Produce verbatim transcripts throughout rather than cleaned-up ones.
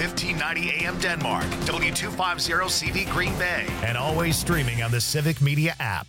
fifteen ninety A M Denmark, W two fifty C V Green Bay, and always streaming on the Civic Media app.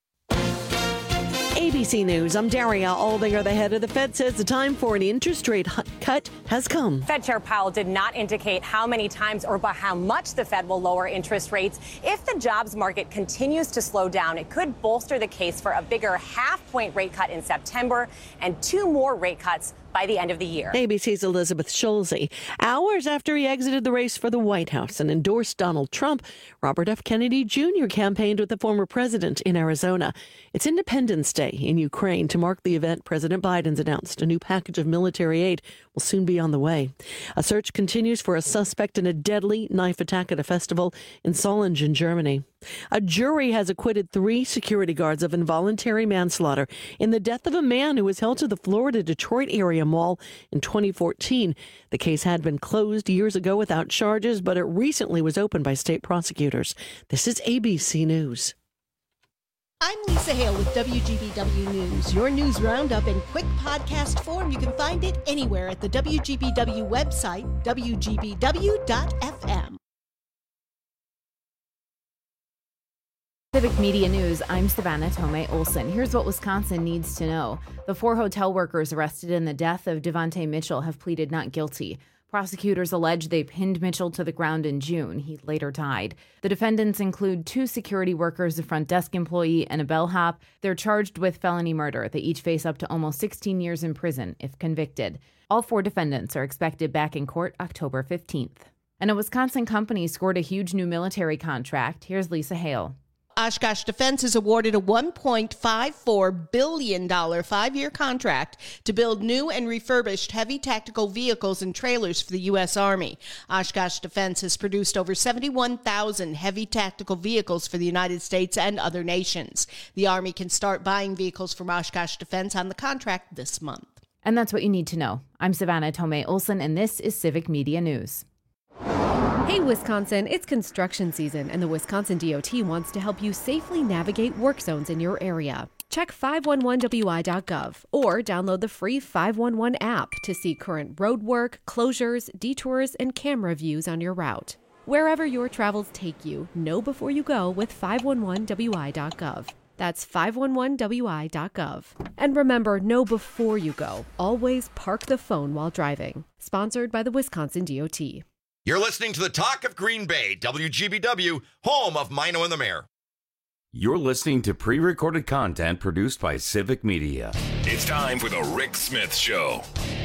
A B C News, I'm Daria Aldinger. The head of the Fed says the time for an interest rate cut has come. Fed Chair Powell did not indicate how many times or by how much the Fed will lower interest rates. If the jobs market continues to slow down, it could bolster the case for a bigger half-point rate cut in September and two more rate cuts by the end of the year. A B C's Elizabeth Schulze. Hours after he exited the race for the White House and endorsed Donald Trump, Robert F. Kennedy Junior campaigned with the former president in Arizona. It's Independence Day in Ukraine. To mark the event, President Biden's announced a new package of military aid will soon be on the way. A search continues for a suspect in a deadly knife attack at a festival in Solingen, Germany. A jury has acquitted three security guards of involuntary manslaughter in the death of a man who was held to the Florida Detroit area mall in twenty fourteen. The case had been closed years ago without charges, but it recently was opened by state prosecutors. This is A B C News. I'm Lisa Hale with W G B W News. Your news roundup in quick podcast form. You can find it anywhere at the W G B W website, W G B W dot F M. Civic Media News, I'm Savannah Tomei Olson. Here's what Wisconsin needs to know. The four hotel workers arrested in the death of Devontae Mitchell have pleaded not guilty. Prosecutors allege they pinned Mitchell to the ground in June. He later died. The defendants include two security workers, a front desk employee, and a bellhop. They're charged with felony murder. They each face up to almost sixteen years in prison if convicted. All four defendants are expected back in court October fifteenth. And a Wisconsin company scored a huge new military contract. Here's Lisa Hale. Oshkosh Defense is awarded a one point five four billion dollars five-year contract to build new and refurbished heavy tactical vehicles and trailers for the U S. Army. Oshkosh Defense has produced over seventy-one thousand heavy tactical vehicles for the United States and other nations. The Army can start buying vehicles from Oshkosh Defense on the contract this month. And that's what you need to know. I'm Savannah Tomei Olson, and this is Civic Media News. Hey, Wisconsin, it's construction season, and the Wisconsin D O T wants to help you safely navigate work zones in your area. Check five one one W I dot gov or download the free five one one app to see current road work, closures, detours, and camera views on your route. Wherever your travels take you, know before you go with five one one W I dot gov. That's five one one W I dot gov. And remember, know before you go. Always park the phone while driving. Sponsored by the Wisconsin D O T. You're listening to the Talk of Green Bay, W G B W, home of Mino and the Mayor. You're listening to pre-recorded content produced by Civic Media. It's time for the Rick Smith Show.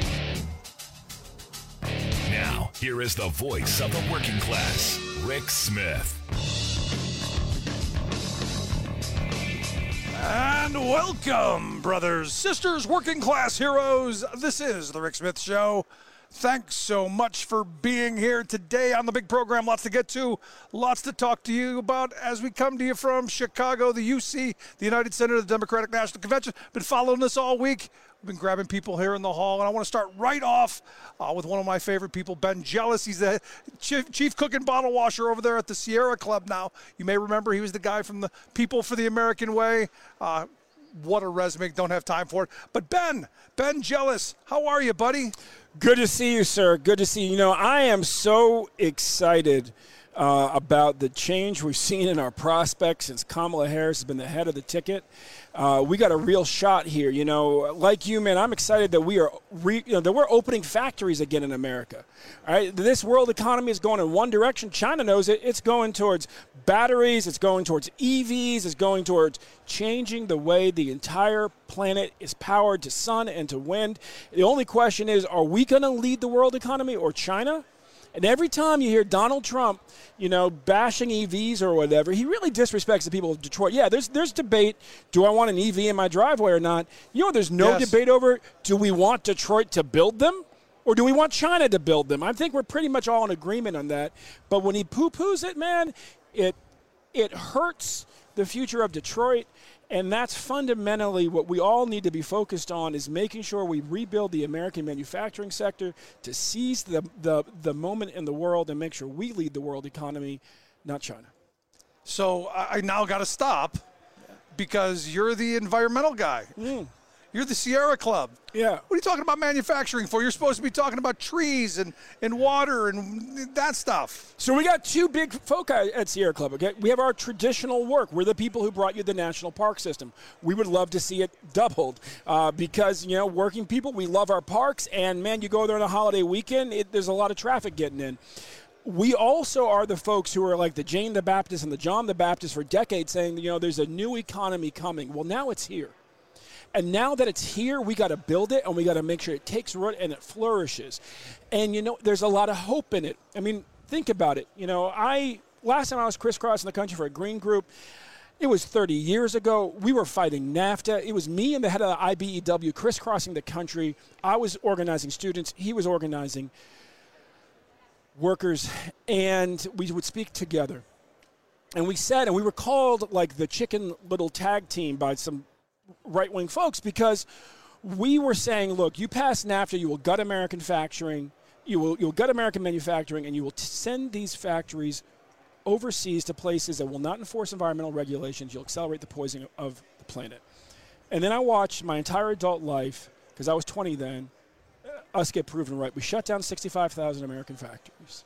Now, here is the voice of the working class, Rick Smith. And welcome, brothers, sisters, working class heroes. This is the Rick Smith Show. Thanks so much for being here today on the big program. Lots to get to, lots to talk to you about as we come to you from Chicago, the U C, the United Center of the Democratic National Convention. Been following this all week. We've been grabbing people here in the hall, and I want to start right off uh, with one of my favorite people, Ben Jealous. He's the chief, chief cook and bottle washer over there at the Sierra Club now. You may remember he was the guy from the People for the American Way. Uh, what a resume. Don't have time for it. But Ben, Ben Jealous, how are you, buddy? Good to see you, sir. Good to see you. You know, I am so excited uh, about the change we've seen in our prospects since Kamala Harris has been the head of the ticket. Uh, we got a real shot here. You know, like you, man, I'm excited that we are re, you know, that we're opening factories again in America. All right, this world economy is going in one direction. China knows it. It's going towards batteries. It's going towards E Vs. It's going towards changing the way the entire planet is powered to sun and to wind. The only question is, are we going to lead the world economy or China? And every time you hear Donald Trump, you know, bashing E Vs or whatever, he really disrespects the people of Detroit. Yeah, there's there's debate. Do I want an E V in my driveway or not? You know, there's no Yes. debate over, do we want Detroit to build them or do we want China to build them? I think we're pretty much all in agreement on that. But when he poo-poos it, man, it it hurts the future of Detroit. And that's fundamentally what we all need to be focused on, is making sure we rebuild the American manufacturing sector to seize the, the, the moment in the world and make sure we lead the world economy, not China. So I I now got to stop because you're the environmental guy. Mm. You're the Sierra Club. Yeah. What are you talking about manufacturing for? You're supposed to be talking about trees and, and water and that stuff. So we got two big foci at Sierra Club, okay? We have our traditional work. We're the people who brought you the national park system. We would love to see it doubled uh, because, you know, working people, we love our parks. And, man, you go there on a holiday weekend, it, there's a lot of traffic getting in. We also are the folks who are like the Jane the Baptist and the John the Baptist for decades saying, you know, there's a new economy coming. Well, now it's here. And now that it's here, we got to build it, and we got to make sure it takes root and it flourishes. And, you know, there's a lot of hope in it. I mean, think about it. You know, I last time I was crisscrossing the country for a green group, it was thirty years ago. We were fighting NAFTA. It was me and the head of the I B E W crisscrossing the country. I was organizing students. He was organizing workers, and we would speak together. And we said, and we were called like the Chicken Little Tag Team by some right-wing folks because we were saying, look, you pass NAFTA, you will gut American manufacturing, you will you'll gut American manufacturing, and you will t- send these factories overseas to places that will not enforce environmental regulations. You'll accelerate the poisoning of the planet. And then I watched my entire adult life, because I was twenty then, us get proven right. We shut down sixty-five thousand American factories.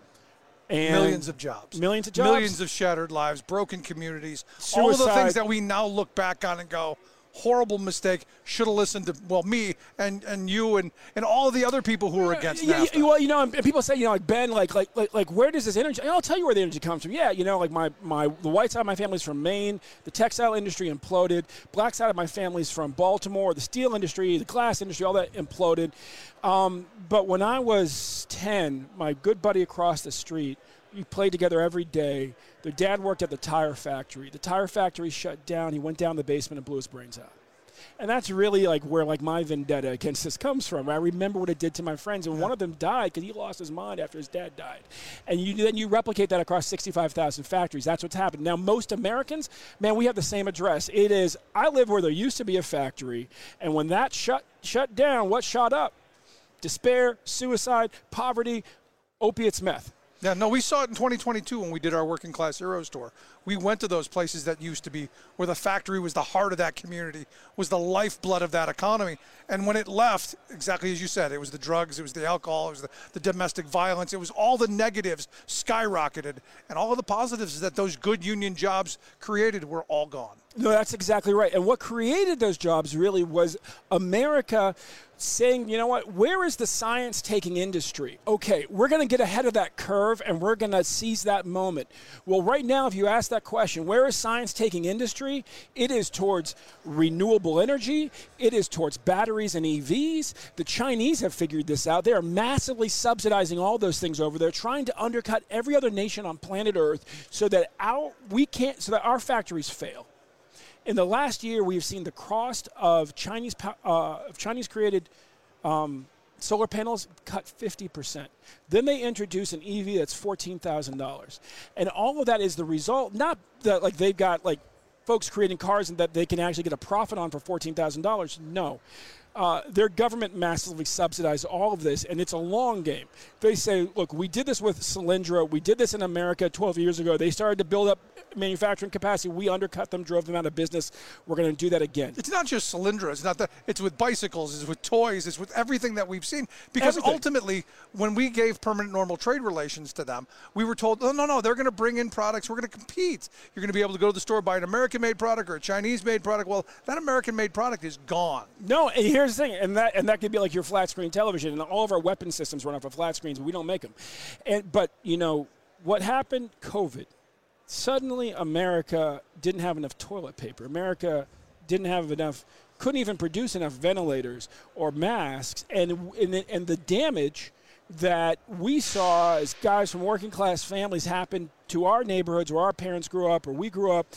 And millions of jobs. Millions of jobs. Millions of shattered lives, broken communities. Suicide. All of the things that we now look back on and go, horrible mistake, should have listened to, well, me and, and you and, and all of the other people who were against yeah, NAFTA. Yeah, well, you know, and people say, you know, like, Ben, like, like, like, like, where does this energy, and I'll tell you where the energy comes from. Yeah, you know, like my, my, the white side of my family's from Maine. The textile industry imploded. Black side of my family's from Baltimore. The steel industry, the glass industry, all that imploded. Um, but when I was ten, my good buddy across the street, we played together every day. Their dad worked at the tire factory. The tire factory shut down. He went down the basement and blew his brains out. And that's really like where like my vendetta against this comes from. I remember what it did to my friends, and yeah. one of them died because he lost his mind after his dad died. And you then you replicate that across sixty-five thousand factories. That's what's happened. Now, most Americans, man, we have the same address. It is, I live where there used to be a factory, and when that shut shut down, what shot up? Despair, suicide, poverty, opiates, meth. Yeah, no, we saw it in twenty twenty-two when we did our Working Class Heroes tour. We went to those places that used to be where the factory was the heart of that community, was the lifeblood of that economy. And when it left, exactly as you said, it was the drugs, it was the alcohol, it was the, the domestic violence, it was all the negatives skyrocketed. And all of the positives that those good union jobs created were all gone. No, that's exactly right. And what created those jobs really was America saying, you know what, where is the science-taking industry? Okay, we're going to get ahead of that curve, and we're going to seize that moment. Well, right now, if you ask that question, where is science-taking industry? It is towards renewable energy. It is towards batteries and E Vs. The Chinese have figured this out. They are massively subsidizing all those things over there, trying to undercut every other nation on planet Earth so that our we can't, so that our factories fail. In the last year, we've seen the cost of Chinese uh, of Chinese created um, solar panels cut fifty percent. Then they introduce an E V that's fourteen thousand dollars. And all of that is the result, not that like they've got like folks creating cars and that they can actually get a profit on for fourteen thousand dollars. No. Uh, their government massively subsidized all of this, and it's a long game. They say, look, we did this with Solyndra. We did this in America twelve years ago. They started to build up manufacturing capacity. We undercut them, drove them out of business. We're going to do that again. It's not just Solyndra. It's not that. It's with bicycles. It's with toys. It's with everything that we've seen. Because everything. Ultimately, when we gave permanent normal trade relations to them, we were told, no, no, no, they're going to bring in products. We're going to compete. You're going to be able to go to the store, buy an American-made product or a Chinese-made product. Well, that American-made product is gone. No, and here's the thing, and that and that could be like your flat screen television, and all of our weapon systems run off of flat screens, but we don't make them. And but you know what happened? COVID. Suddenly, America didn't have enough toilet paper. America didn't have enough, couldn't even produce enough ventilators or masks, and and the, and the damage that we saw as guys from working class families happen to our neighborhoods where our parents grew up or we grew up.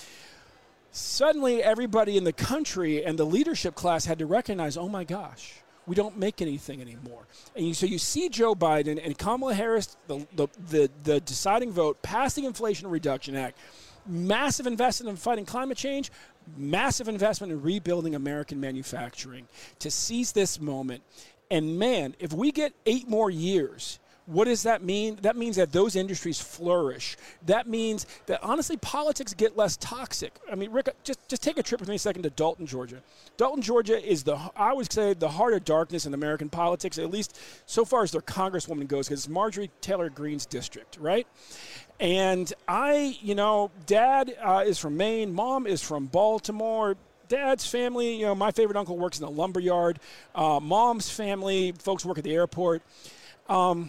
Suddenly, everybody in the country and the leadership class had to recognize, oh, my gosh, we don't make anything anymore. And you, so you see Joe Biden and Kamala Harris, the, the, the, the deciding vote, pass the Inflation Reduction Act, massive investment in fighting climate change, massive investment in rebuilding American manufacturing to seize this moment. And, man, if we get eight more years What does that mean? That means that those industries flourish. That means that, honestly, politics get less toxic. I mean, Rick, just, just take a trip with me a second to Dalton, Georgia. Dalton, Georgia is, the I would say, the heart of darkness in American politics, at least so far as their congresswoman goes, because it's Marjorie Taylor Greene's district, right? And I, you know, Dad uh, is from Maine. Mom is from Baltimore. Dad's family, you know, my favorite uncle works in a lumber yard. Uh, Mom's family, folks work at the airport. Um,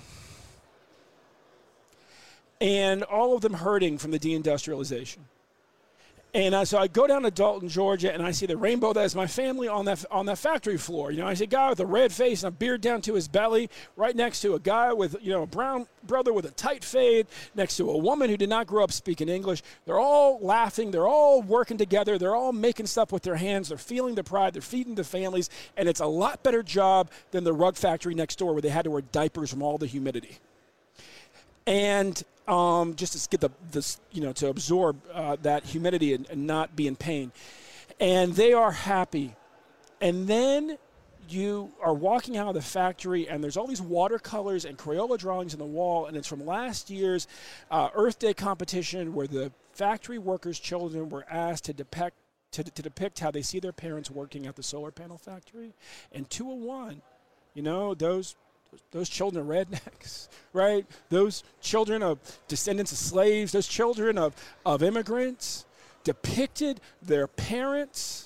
and all of them hurting from the deindustrialization. And uh, so I go down to Dalton, Georgia, and I see the rainbow that is my family on that on that factory floor. You know, I see a guy with a red face and a beard down to his belly, right next to a guy with, you know, a brown brother with a tight fade, next to a woman who did not grow up speaking English. They're all laughing. They're all working together. They're all making stuff with their hands. They're feeling the pride. They're feeding the families. And it's a lot better job than the rug factory next door where they had to wear diapers from all the humidity. And um, just to get the, this, you know, to absorb uh, that humidity and, and not be in pain. And they are happy. And then you are walking out of the factory, and there's all these watercolors and Crayola drawings on the wall, and it's from last year's uh, Earth Day competition where the factory workers' children were asked to depict, to, to depict how they see their parents working at the solar panel factory. And two oh one, you know, those Those children are rednecks, right? Those children of descendants of slaves, those children of, of immigrants depicted their parents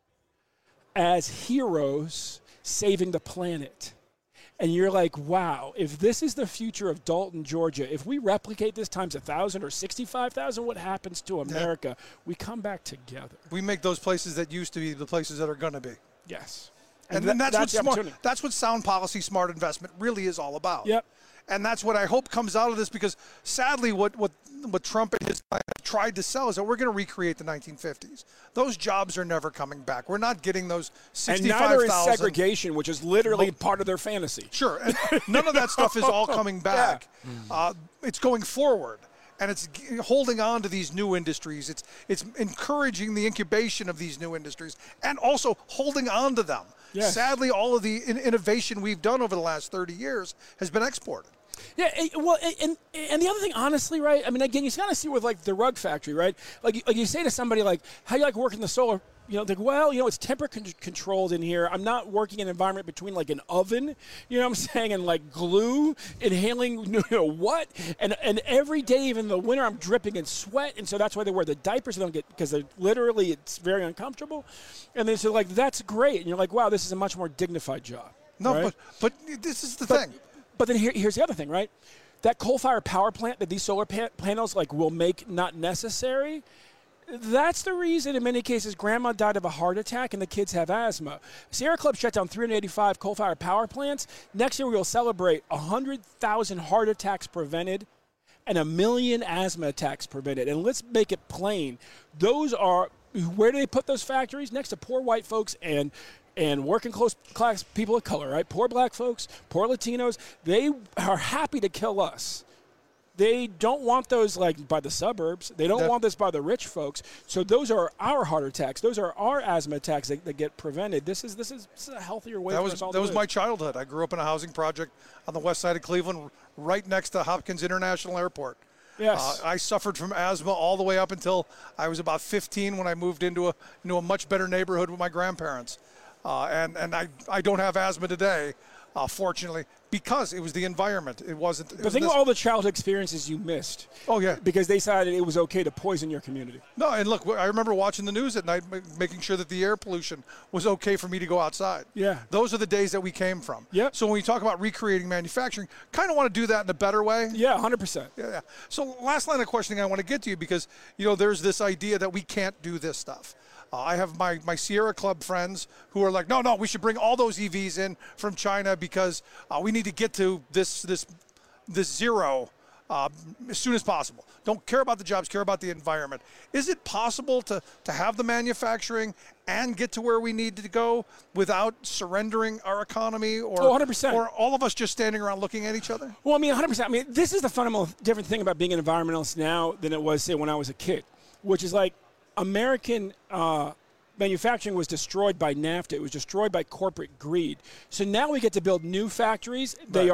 as heroes saving the planet. And you're like, wow, if this is the future of Dalton, Georgia, if we replicate this times one thousand or sixty-five thousand, what happens to America? Yeah. We come back together. We make those places that used to be the places that are going to be. Yes. And, and then that's, that's, what smart, that's what sound policy, smart investment really is all about. Yep. And that's what I hope comes out of this, because sadly what, what, what Trump and his have tried to sell is that we're going to recreate the nineteen fifties. Those jobs are never coming back. We're not getting those sixty-five thousand. And neither is segregation, which is literally but, part of their fantasy. Sure. And none of that stuff is all coming back. Yeah. Uh, it's going forward. And it's holding on to these new industries. It's it's encouraging the incubation of these new industries and also holding on to them. Yes. Sadly, all of the innovation we've done over the last thirty years has been exported. Yeah, well, and and the other thing, honestly, right? I mean, again, you kind of see with like the rug factory, right? Like, like you say to somebody like, "How do you like working the solar?" You know, like, well, you know, it's temperature con- controlled in here. I'm not working in an environment between like an oven, you know what I'm saying, and like glue, inhaling, you know, what? And and every day, even in the winter, I'm dripping in sweat, and so that's why they wear the diapers. They don't get, because they're literally, it's very uncomfortable. And they say, like, that's great. And you're like, wow, this is a much more dignified job. No, right? but but this is the but, thing. But then here, here's the other thing, right? That coal-fired power plant that these solar pa- panels like will make not necessary. That's the reason, in many cases, grandma died of a heart attack and the kids have asthma. Sierra Club shut down three hundred eighty-five coal-fired power plants. Next year, we will celebrate one hundred thousand heart attacks prevented and a million asthma attacks prevented. And let's make it plain. Those are, where do they put those factories? Next to poor white folks and and working class people of color, right? Poor black folks, poor Latinos. They are happy to kill us. They don't want those like by the suburbs. They don't yeah. want this by the rich folks. So those are our heart attacks. Those are our asthma attacks that, that get prevented. This is this is, this is a healthier way that for was, us all That to was live. my childhood. I grew up in a housing project on the west side of Cleveland, right next to Hopkins International Airport. Yes. Uh, I suffered from asthma all the way up until I was about fifteen when I moved into a into a much better neighborhood with my grandparents. Uh, and and I, I don't have asthma today. Uh, fortunately, because it was the environment. It wasn't. It but was think this. of all the childhood experiences you missed. Oh, yeah. Because they decided it was okay to poison your community. No, and look, I remember watching the news at night, making sure that the air pollution was okay for me to go outside. Yeah. Those are the days that we came from. Yeah. So when you talk about recreating manufacturing, kind of want to do that in a better way. Yeah, one hundred percent. Yeah, yeah. So last line of questioning I want to get to you, because, you know, there's this idea that we can't do this stuff. Uh, I have my, my Sierra Club friends who are like, no, no, we should bring all those E Vs in from China because uh, we need to get to this this this zero uh, as soon as possible. Don't care about the jobs, care about the environment. Is it possible to, to have the manufacturing and get to where we need to go without surrendering our economy, or, oh, one hundred percent. Or all of us just standing around looking at each other? Well, I mean, one hundred percent. I mean, this is the fundamental different thing about being an environmentalist now than it was, say, when I was a kid, which is like, American uh, manufacturing was destroyed by NAFTA. It was destroyed by corporate greed. So now we get to build new factories. They right. are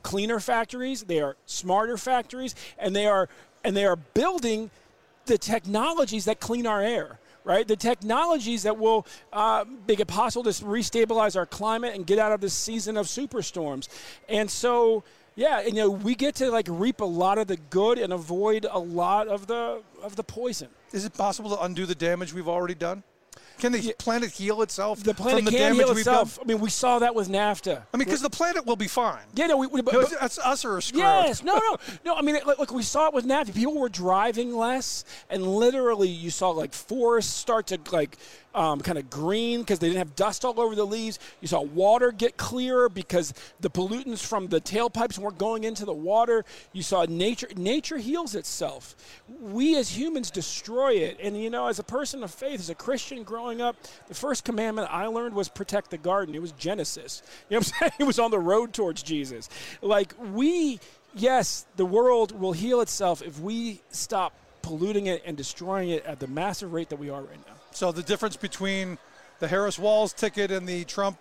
cleaner factories, they are smarter factories, and they are and they are building the technologies that clean our air. Right, the technologies that will uh, make it possible to restabilize our climate and get out of this season of superstorms. And so, yeah, and, you know, we get to like reap a lot of the good and avoid a lot of the of the poison. Is it possible to undo the damage we've already done? Can the yeah. planet heal itself the planet from the can damage heal we've itself. done? I mean, we saw that with NAFTA. I mean, because the planet will be fine. Yeah, no, we, we, but, no, but, that's us or a screw. Yes, no, no, no. I mean, look, look, we saw it with NAFTA. People were driving less, and literally, you saw like forests start to like um, kind of green because they didn't have dust all over the leaves. You saw water get clearer because the pollutants from the tailpipes weren't going into the water. You saw nature. Nature heals itself. We as humans destroy it, and you know, as a person of faith, as a Christian growing up, the first commandment I learned was protect the garden. It was Genesis. You know what I'm saying? It was on the road towards Jesus. Like we, yes, the world will heal itself if we stop polluting it and destroying it at the massive rate that we are right now. So the difference between the Harris-Walz ticket and the Trump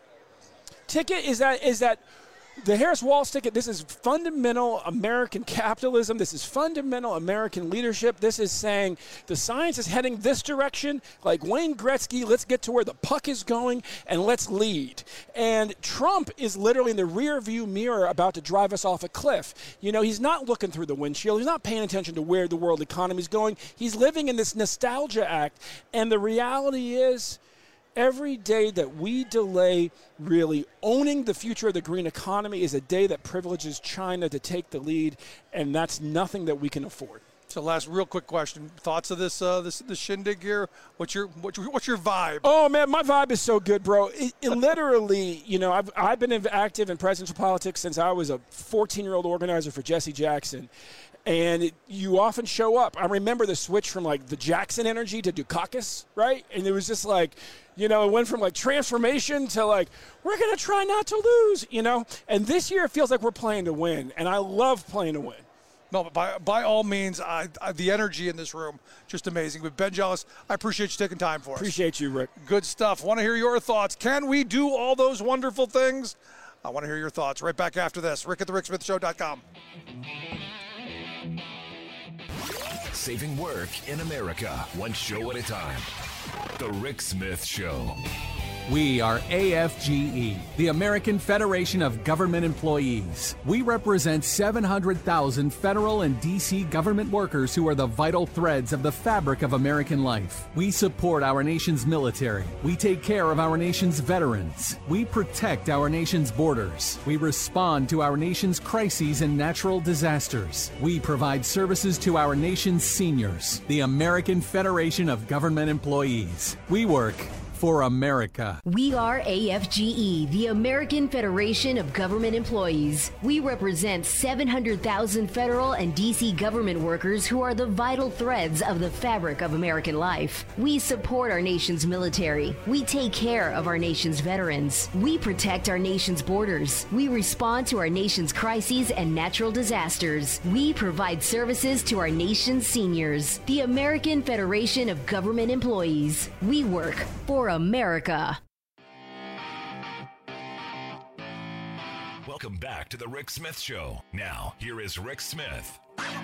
ticket is that is that the Harris-Walz ticket, this is fundamental American capitalism. This is fundamental American leadership. This is saying the science is heading this direction. Like Wayne Gretzky, let's get to where the puck is going and let's lead. And Trump is literally in the rear view mirror about to drive us off a cliff. You know, he's not looking through the windshield. He's not paying attention to where the world economy is going. He's living in this nostalgia act. And the reality is, every day that we delay really owning the future of the green economy is a day that privileges China to take the lead, and that's nothing that we can afford. So, last real quick question: thoughts of this uh, this this shindig here? What's your what's your, what's your vibe? Oh man, my vibe is so good, bro. It, it literally, you know, I've I've been active in presidential politics since I was a fourteen-year-old organizer for Jesse Jackson. And it, you often show up. I remember the switch from, like, the Jackson energy to Dukakis, right? And it was just like, you know, it went from, like, transformation to, like, we're going to try not to lose, you know? And this year it feels like we're playing to win, and I love playing to win. No, but by, by all means, I, I, the energy in this room, just amazing. But Ben Jealous, I appreciate you taking time for us. Appreciate you, Rick. Good stuff. Want to hear your thoughts. Can we do all those wonderful things? I want to hear your thoughts. Right back after this. Rick at the Rick Smith Show dot com. Saving work in America, one show at a time. The Rick Smith Show. We are A F G E, the American Federation of Government Employees. We represent seven hundred thousand federal and D C government workers who are the vital threads of the fabric of American life. We support our nation's military. We take care of our nation's veterans. We protect our nation's borders. We respond to our nation's crises and natural disasters. We provide services to our nation's seniors. The American Federation of Government Employees. We work for America. We are A F G E, the American Federation of Government Employees. We represent seven hundred thousand federal and D C government workers who are the vital threads of the fabric of American life. We support our nation's military. We take care of our nation's veterans. We protect our nation's borders. We respond to our nation's crises and natural disasters. We provide services to our nation's seniors. The American Federation of Government Employees. We work for America. Welcome back to the Rick Smith Show. Now, here is Rick Smith.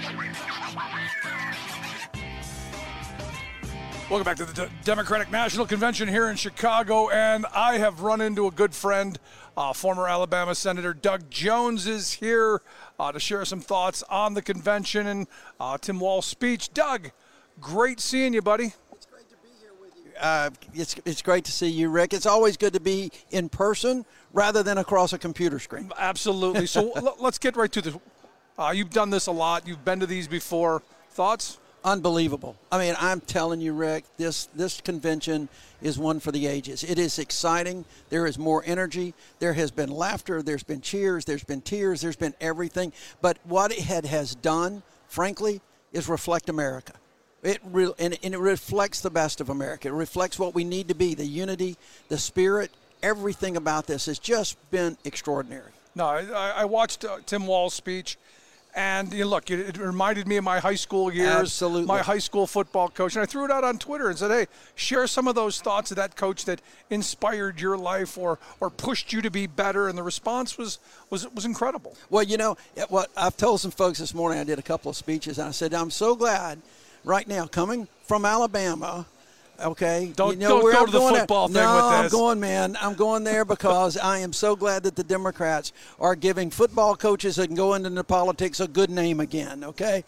Welcome back to the D- Democratic National Convention here in Chicago, and I have run into a good friend, uh, former Alabama Senator Doug Jones is here uh, to share some thoughts on the convention and uh, Tim Walz's speech. Doug, great seeing you, buddy. Uh, it's it's great to see you, Rick. It's always good to be in person rather than across a computer screen. Absolutely. So l- let's get right to this. Uh, you've done this a lot. You've been to these before. Thoughts? Unbelievable. I mean, I'm telling you, Rick, this this convention is one for the ages. It is exciting. There is more energy. There has been laughter. There's been cheers. There's been tears. There's been everything. But what it had, has done, frankly, is reflect America. It re- and, and it reflects the best of America. It reflects what we need to be, the unity, the spirit. Everything about this has just been extraordinary. No, I, I watched uh, Tim Walz's speech, And you know, look, it, it reminded me of my high school years, Absolutely. my high school football coach. And I threw it out on Twitter and said, hey, share some of those thoughts of that coach that inspired your life or or pushed you to be better. And the response was was was incredible. Well, you know, what I've told some folks this morning, I did a couple of speeches, and I said, I'm so glad right now, coming from Alabama, okay. Don't, you know, don't where go I'm to the going football there. thing no, with this. I'm going, man. I'm going there because I am so glad that the Democrats are giving football coaches that can go into the politics a good name again, okay?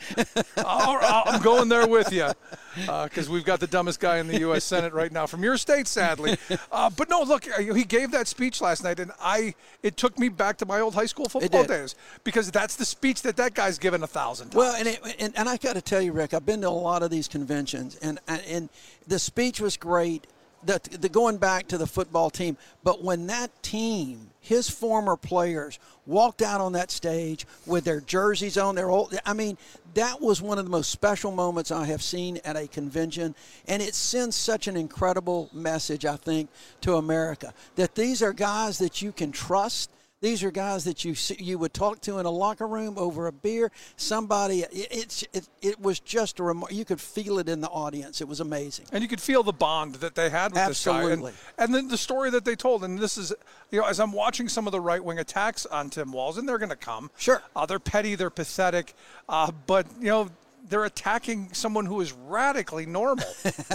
I'm going there with you because uh, we've got the dumbest guy in the U S Senate right now from your state, sadly. Uh, but no, look, he gave that speech last night, and I it took me back to my old high school football days because that's the speech that that guy's given a thousand times. Well, and, it, and, and I got to tell you, Rick, I've been to a lot of these conventions, and, and the speech was great. The, the going back to the football team, but when that team, his former players, walked out on that stage with their jerseys on, their old, I mean, that was one of the most special moments I have seen at a convention, and it sends such an incredible message, I think, to America, that these are guys that you can trust. These are guys that you you would talk to in a locker room over a beer. Somebody, it, it's it, it was just a remark. You could feel it in the audience. It was amazing. And you could feel the bond that they had with Absolutely. this guy. And, and then the story that they told. And this is, you know, as I'm watching some of the right-wing attacks on Tim Walz, and they're going to come. Sure. Uh, they're petty. They're pathetic. Uh, but, you know, they're attacking someone who is radically normal.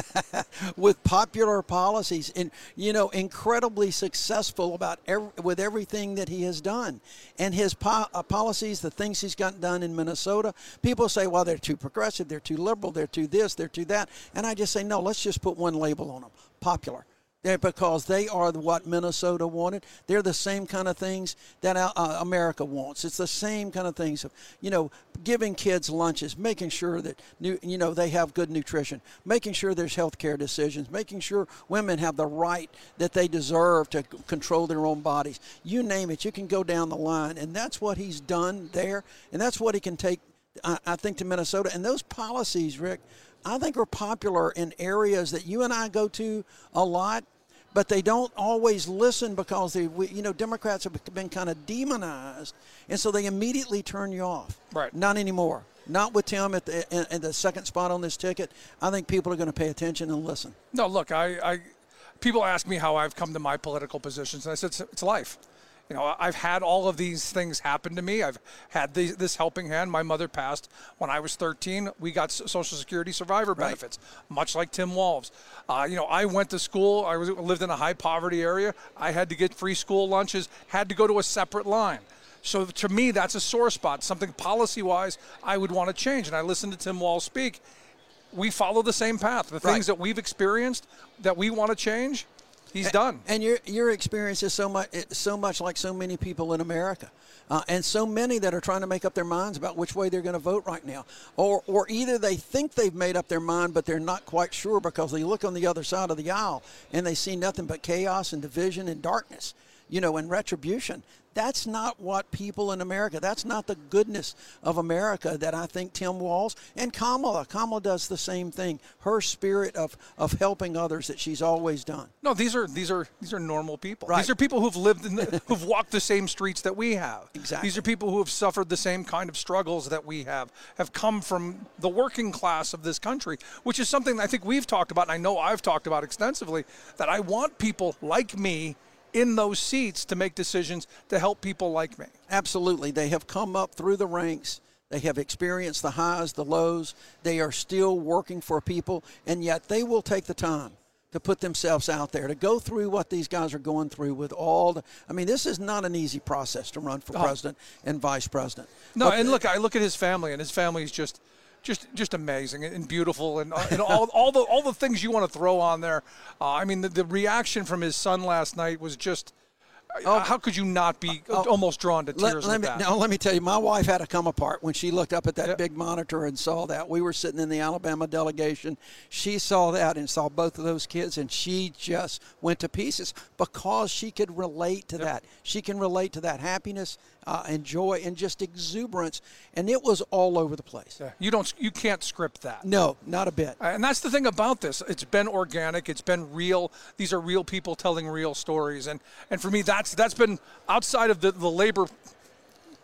With popular policies and, you know, incredibly successful about every, with everything that he has done. And his po- uh, policies, the things he's gotten done in Minnesota, people say, well, they're too progressive, they're too liberal, they're too this, they're too that. And I just say, no, let's just put one label on them, popular. They're because they are what Minnesota wanted. They're the same kind of things that uh, America wants. It's the same kind of things of, you know, giving kids lunches, making sure that, new, you know, they have good nutrition, making sure there's health care decisions, making sure women have the right that they deserve to c- control their own bodies. You name it, you can go down the line. And that's what he's done there. And that's what he can take, I, I think, to Minnesota. And those policies, Rick, I think are popular in areas that you and I go to a lot, but they don't always listen because they, we, you know, Democrats have been kind of demonized, and so they immediately turn you off. Right. Not anymore. Not with Tim at the, in, in the second spot on this ticket. I think people are going to pay attention and listen. No, look, I, I people ask me how I've come to my political positions, and I said it's, it's life. You know, I've had all of these things happen to me. I've had the, this helping hand. My mother passed when I was thirteen. We got Social Security survivor benefits, right. Much like Tim Walz. Uh, you know, I went to school. I was, lived in a high poverty area. I had to get free school lunches, had to go to a separate line. So to me, that's a sore spot, something policy-wise I would want to change. And I listened to Tim Walz speak. We follow the same path. The things right. that we've experienced that we want to change, he's and, done. And your your experience is so much so much like so many people in America, uh, and so many that are trying to make up their minds about which way they're going to vote right now, or or either they think they've made up their mind but they're not quite sure because they look on the other side of the aisle and they see nothing but chaos and division and darkness, you know, and retribution. That's not what people in America, that's not the goodness of America that I think Tim Walz and Kamala, Kamala does the same thing. Her spirit of, of helping others that she's always done. No, these are these are these are normal people. Right. These are people who've lived in the, who've walked the same streets that we have. Exactly. These are people who have suffered the same kind of struggles that we have, have come from the working class of this country, which is something I think we've talked about, and I know I've talked about extensively, that I want people like me in those seats to make decisions to help people like me. Absolutely. They have come up through the ranks. They have experienced the highs, the lows. They are still working for people, and yet they will take the time to put themselves out there, to go through what these guys are going through with all the – I mean, this is not an easy process to run for oh. president and vice president. No, but, and look, I look at his family, and his family is just – Just, just amazing and beautiful, and, uh, and all, all the all the things you want to throw on there. Uh, I mean, the, the reaction from his son last night was just. Oh, how could you not be oh, almost drawn to tears? Let, let with me, that? Now, let me tell you, my wife had to come apart when she looked up at that yep. big monitor and saw that. We were sitting in the Alabama delegation. She saw that and saw both of those kids, and she just went to pieces because she could relate to yep. that. She can relate to that happiness uh, and joy and just exuberance, and it was all over the place. Yeah. You don't, you can't script that. No, not a bit. And that's the thing about this. It's been organic. It's been real. These are real people telling real stories, and and for me, that's that's been outside of the, the labor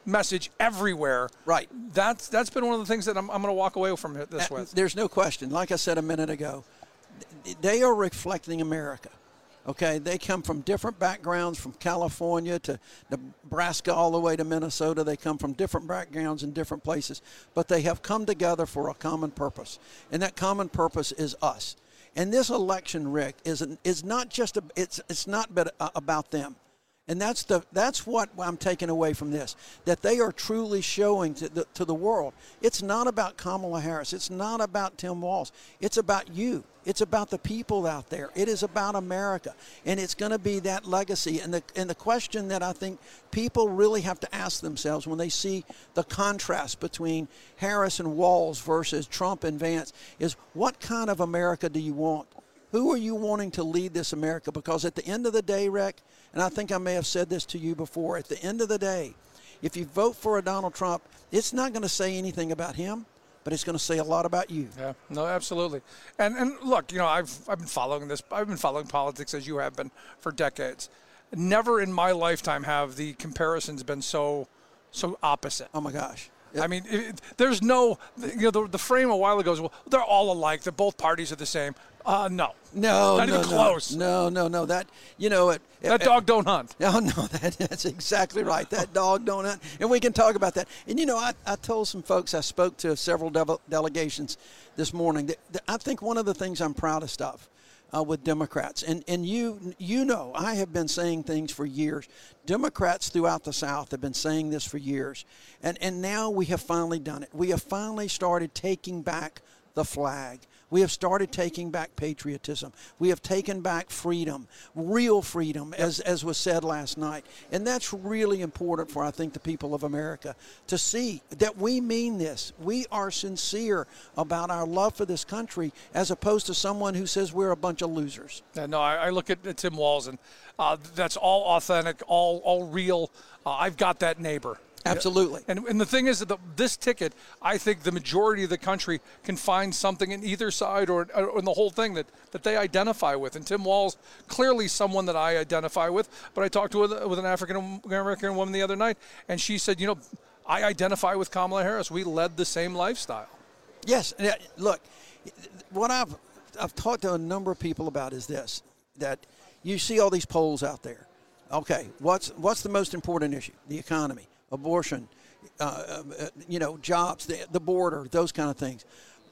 message everywhere. Right. That's that's been one of the things that I'm, I'm going to walk away from this Uh, with. There's no question. Like I said a minute ago, they are reflecting America. Okay, they come from different backgrounds, from California to Nebraska all the way to Minnesota. They come from different backgrounds in different places, but they have come together for a common purpose, and that common purpose is us. And this election, Rick, is an, is not just a, it's it's not but about them. And that's the that's what I'm taking away from this, that they are truly showing to the, to the world. It's not about Kamala Harris. It's not about Tim Walz. It's about you. It's about the people out there. It is about America. And it's going to be that legacy. And the, and the question that I think people really have to ask themselves when they see the contrast between Harris and Walz versus Trump and Vance is, what kind of America do you want? Who are you wanting to lead this America? Because at the end of the day, Rick, and I think I may have said this to you before, at the end of the day, if you vote for a Donald Trump, it's not going to say anything about him, but it's going to say a lot about you. Yeah, no, absolutely. And and look, you know, I've I've been following this. I've been following politics as you have been for decades. Never in my lifetime have the comparisons been so so opposite. Oh my gosh. I mean, it, there's no, you know, the, the frame a while ago is, well, they're all alike. They're both parties are the same. Uh, no. No, Not no, even no. close. No, no, no. That, you know, it, that it, dog don't hunt. Oh, no, that, that's exactly right. That dog don't hunt. And we can talk about that. And, you know, I, I told some folks, I spoke to several de- delegations this morning, that, that I think one of the things I'm proudest of Uh, with Democrats. And and you you know, I have been saying things for years. Democrats throughout the South have been saying this for years. And and now we have finally done it. We have finally started taking back the flag. We have started taking back patriotism. We have taken back freedom, real freedom, as, as was said last night. And that's really important for, I think, the people of America to see that we mean this. We are sincere about our love for this country, as opposed to someone who says we're a bunch of losers. Yeah, no, I, I look at, at Tim Walz, and uh, that's all authentic, all all real. Uh, I've got that neighbor. Absolutely. And, and the thing is that the, this ticket, I think the majority of the country can find something in either side or, or in the whole thing that, that they identify with. And Tim Walz, clearly someone that I identify with. But I talked to with, with an African-American woman the other night, and she said, you know, I identify with Kamala Harris. We led the same lifestyle. Yes. Look, what I've, I've talked to a number of people about is this, that you see all these polls out there. Okay, what's what's the most important issue? The economy. Abortion, uh, uh, you know, jobs, the, the border, those kind of things.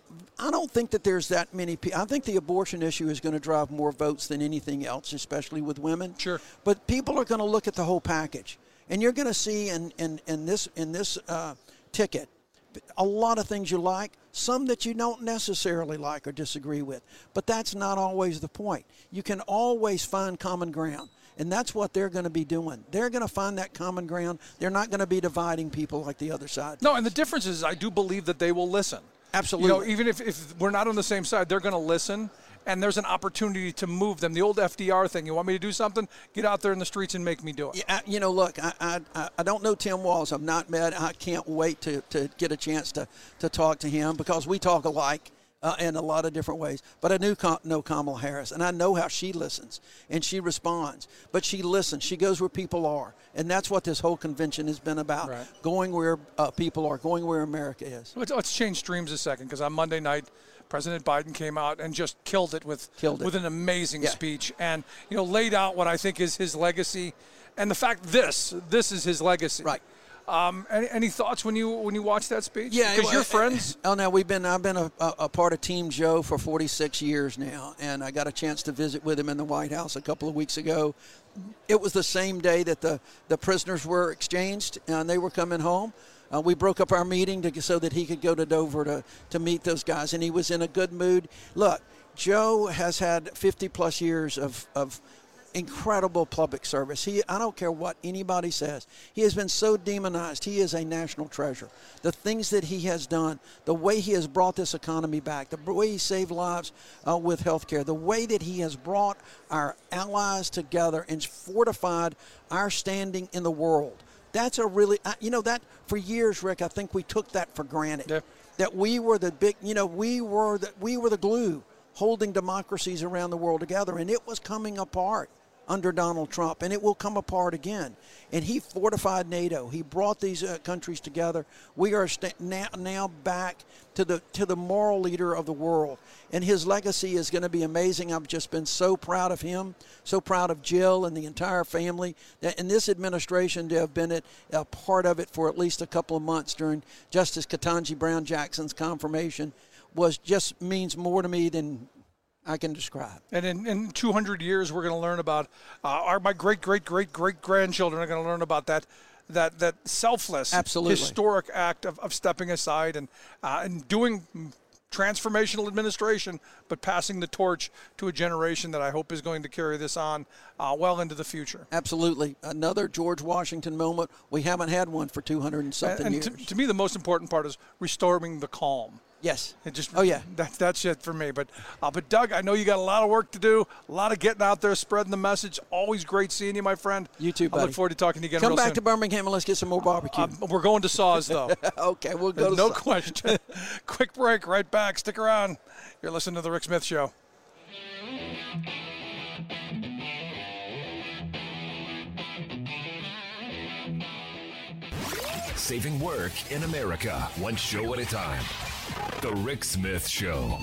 I don't think that there's that many people. I think the abortion issue is going to drive more votes than anything else, especially with women. Sure. But people are going to look at the whole package. And you're going to see in, in, in this, in this uh, ticket a lot of things you like, some that you don't necessarily like or disagree with. But that's not always the point. You can always find common ground. And that's what they're going to be doing. They're going to find that common ground. They're not going to be dividing people like the other side. No, and the difference is I do believe that they will listen. Absolutely. You know, even if, if we're not on the same side, they're going to listen, and there's an opportunity to move them. The old F D R thing, you want me to do something? Get out there in the streets and make me do it. Yeah, you know, look, I I, I don't know Tim Walz. I've not met. I can't wait to, to get a chance to, to talk to him, because we talk alike. Uh, in a lot of different ways. But I do know Kamala Harris, and I know how she listens, and she responds. But she listens. She goes where people are. And that's what this whole convention has been about, right. Going where uh, people are, going where America is. Let's, let's change streams a second, because on Monday night, President Biden came out and just killed it with, killed it. with an amazing Yeah. speech, and you know laid out what I think is his legacy. And the fact this, this is his legacy. Right. Um, any, any thoughts when you when you watch that speech? Yeah, because well, you're friends. Oh, no, we've been. I've been a, a, a part of Team Joe for forty-six years now, and I got a chance to visit with him in the White House a couple of weeks ago. It was the same day that the, the prisoners were exchanged and they were coming home. Uh, we broke up our meeting to, so that he could go to Dover to, to meet those guys, and he was in a good mood. Look, Joe has had fifty plus years of of. incredible public service. He, I don't care what anybody says. He has been so demonized. He is a national treasure. The things that he has done, the way he has brought this economy back, the way he saved lives uh, with health care, the way that he has brought our allies together and fortified our standing in the world. That's a really, you know, that for years, Rick, I think we took that for granted. Yeah. That we were the big, you know, we were the, we were the glue holding democracies around the world together, and it was coming apart. under Donald Trump, and it will come apart again. And he fortified NATO. He brought these uh, countries together. We are st- now, now back to the to the moral leader of the world, and his legacy is going to be amazing. I've just been so proud of him, so proud of Jill and the entire family, that in this administration to have been a part of it for at least a couple of months during Justice Ketanji Brown Jackson's confirmation was just means more to me than I can describe. And in, in two hundred years, we're going to learn about, uh, our my great, great, great, great grandchildren are going to learn about that that that selfless, Absolutely. historic act of, of stepping aside and uh, and doing transformational administration, but passing the torch to a generation that I hope is going to carry this on uh, well into the future. Absolutely. Another George Washington moment. We haven't had one for two hundred and something and, years. and to, to me, the most important part is restoring the calm. Yes. It just, oh, yeah. That, that's it for me. But, uh, but Doug, I know you got a lot of work to do, a lot of getting out there, spreading the message. Always great seeing you, my friend. You too, buddy. I look forward to talking to you again Come real back soon. to Birmingham and let's get some more barbecue. Uh, we're going to Saws, though. Okay, we'll go to No Saws. question. Quick break, right back. Stick around. You're listening to The Rick Smith Show. Saving work in America, one show at a time. The Rick Smith Show.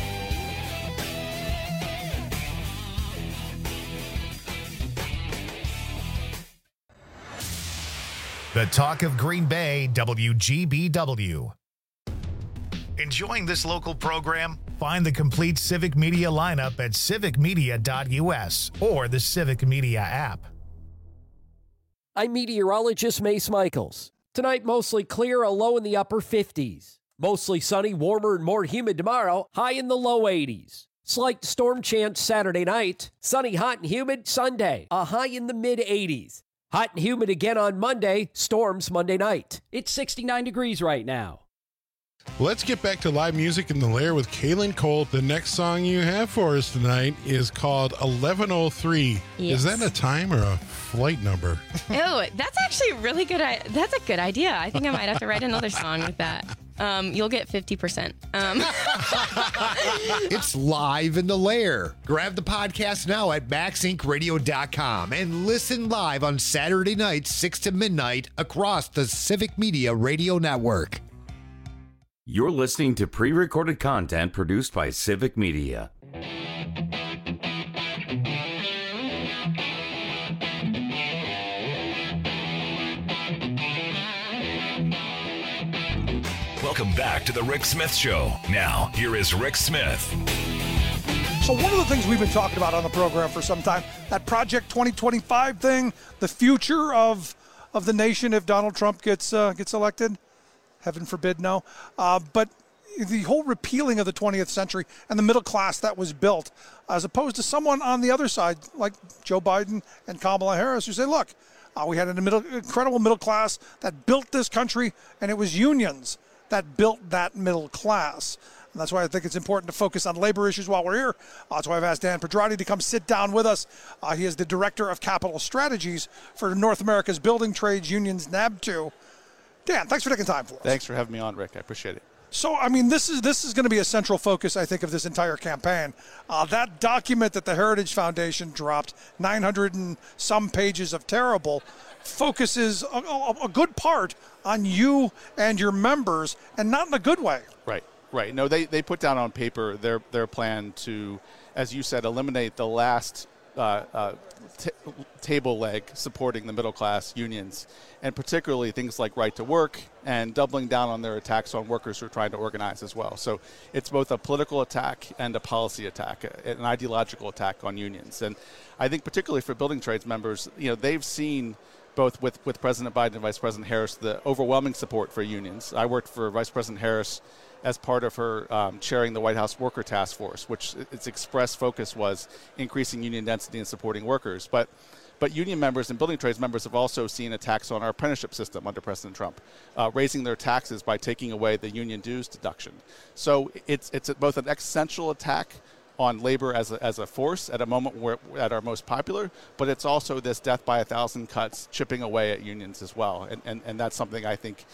The talk of Green Bay, W G B W. Enjoying this local program? Find the complete Civic Media lineup at civic media dot U S or the Civic Media app. I'm meteorologist Mace Michaels. Tonight, mostly clear, a low in the upper fifties. Mostly sunny, warmer and more humid tomorrow, high in the low eighties. Slight storm chance Saturday night. Sunny, hot, and humid Sunday, a high in the mid eighties. Hot and humid again on Monday, storms Monday night. It's sixty-nine degrees right now. Let's get back to live music in the Lair with Kaylin Cole. The next song you have for us tonight is called eleven oh three. Yes. Is that a time or a flight number? Oh, that's actually a really good. I- that's a good idea. I think I might have to write another song with that. Um, you'll get fifty percent. Um. It's live in the Lair. Grab the podcast now at max inc radio dot com and listen live on Saturday nights, six to midnight, across the Civic Media Radio Network. You're listening to pre-recorded content produced by Civic Media. Welcome back to the Rick Smith Show. Now, here is Rick Smith. So one of the things we've been talking about on the program for some time, that Project twenty twenty-five thing, the future of of the nation if Donald Trump gets uh, gets elected, heaven forbid, no. Uh, but the whole repealing of the twentieth century and the middle class that was built, as opposed to someone on the other side like Joe Biden and Kamala Harris who say, look, uh, we had a middle, incredible middle class that built this country, and it was unions that built that middle class. And that's why I think it's important to focus on labor issues while we're here. Uh, that's why I've asked Dan Pedrati to come sit down with us. Uh, he is the Director of Capital Strategies for North America's Building Trades Unions, N A B two. Dan, thanks for taking time for us. Thanks for having me on, Rick. I appreciate it. So, I mean, this is this is going to be a central focus, I think, of this entire campaign. Uh, that document that the Heritage Foundation dropped, nine hundred and some pages of terrible, focuses a, a, a good part on you and your members, and not in a good way. Right, right. No, they, they put down on paper their their plan to, as you said, eliminate the last uh, uh, t- table leg supporting the middle class unions, and particularly things like right to work and doubling down on their attacks on workers who are trying to organize as well. So it's both a political attack and a policy attack, an ideological attack on unions. And I think particularly for building trades members, you know, they've seen both with, with President Biden and Vice President Harris, the overwhelming support for unions. I worked for Vice President Harris as part of her um, chairing the White House Worker Task Force, which its express focus was increasing union density and supporting workers. But but union members and building trades members have also seen attacks on our apprenticeship system under President Trump, uh, raising their taxes by taking away the union dues deduction. So it's it's both an existential attack on labor as a, as a force at a moment where at our most popular, but it's also this death by a thousand cuts chipping away at unions as well. And, and, and that's something I think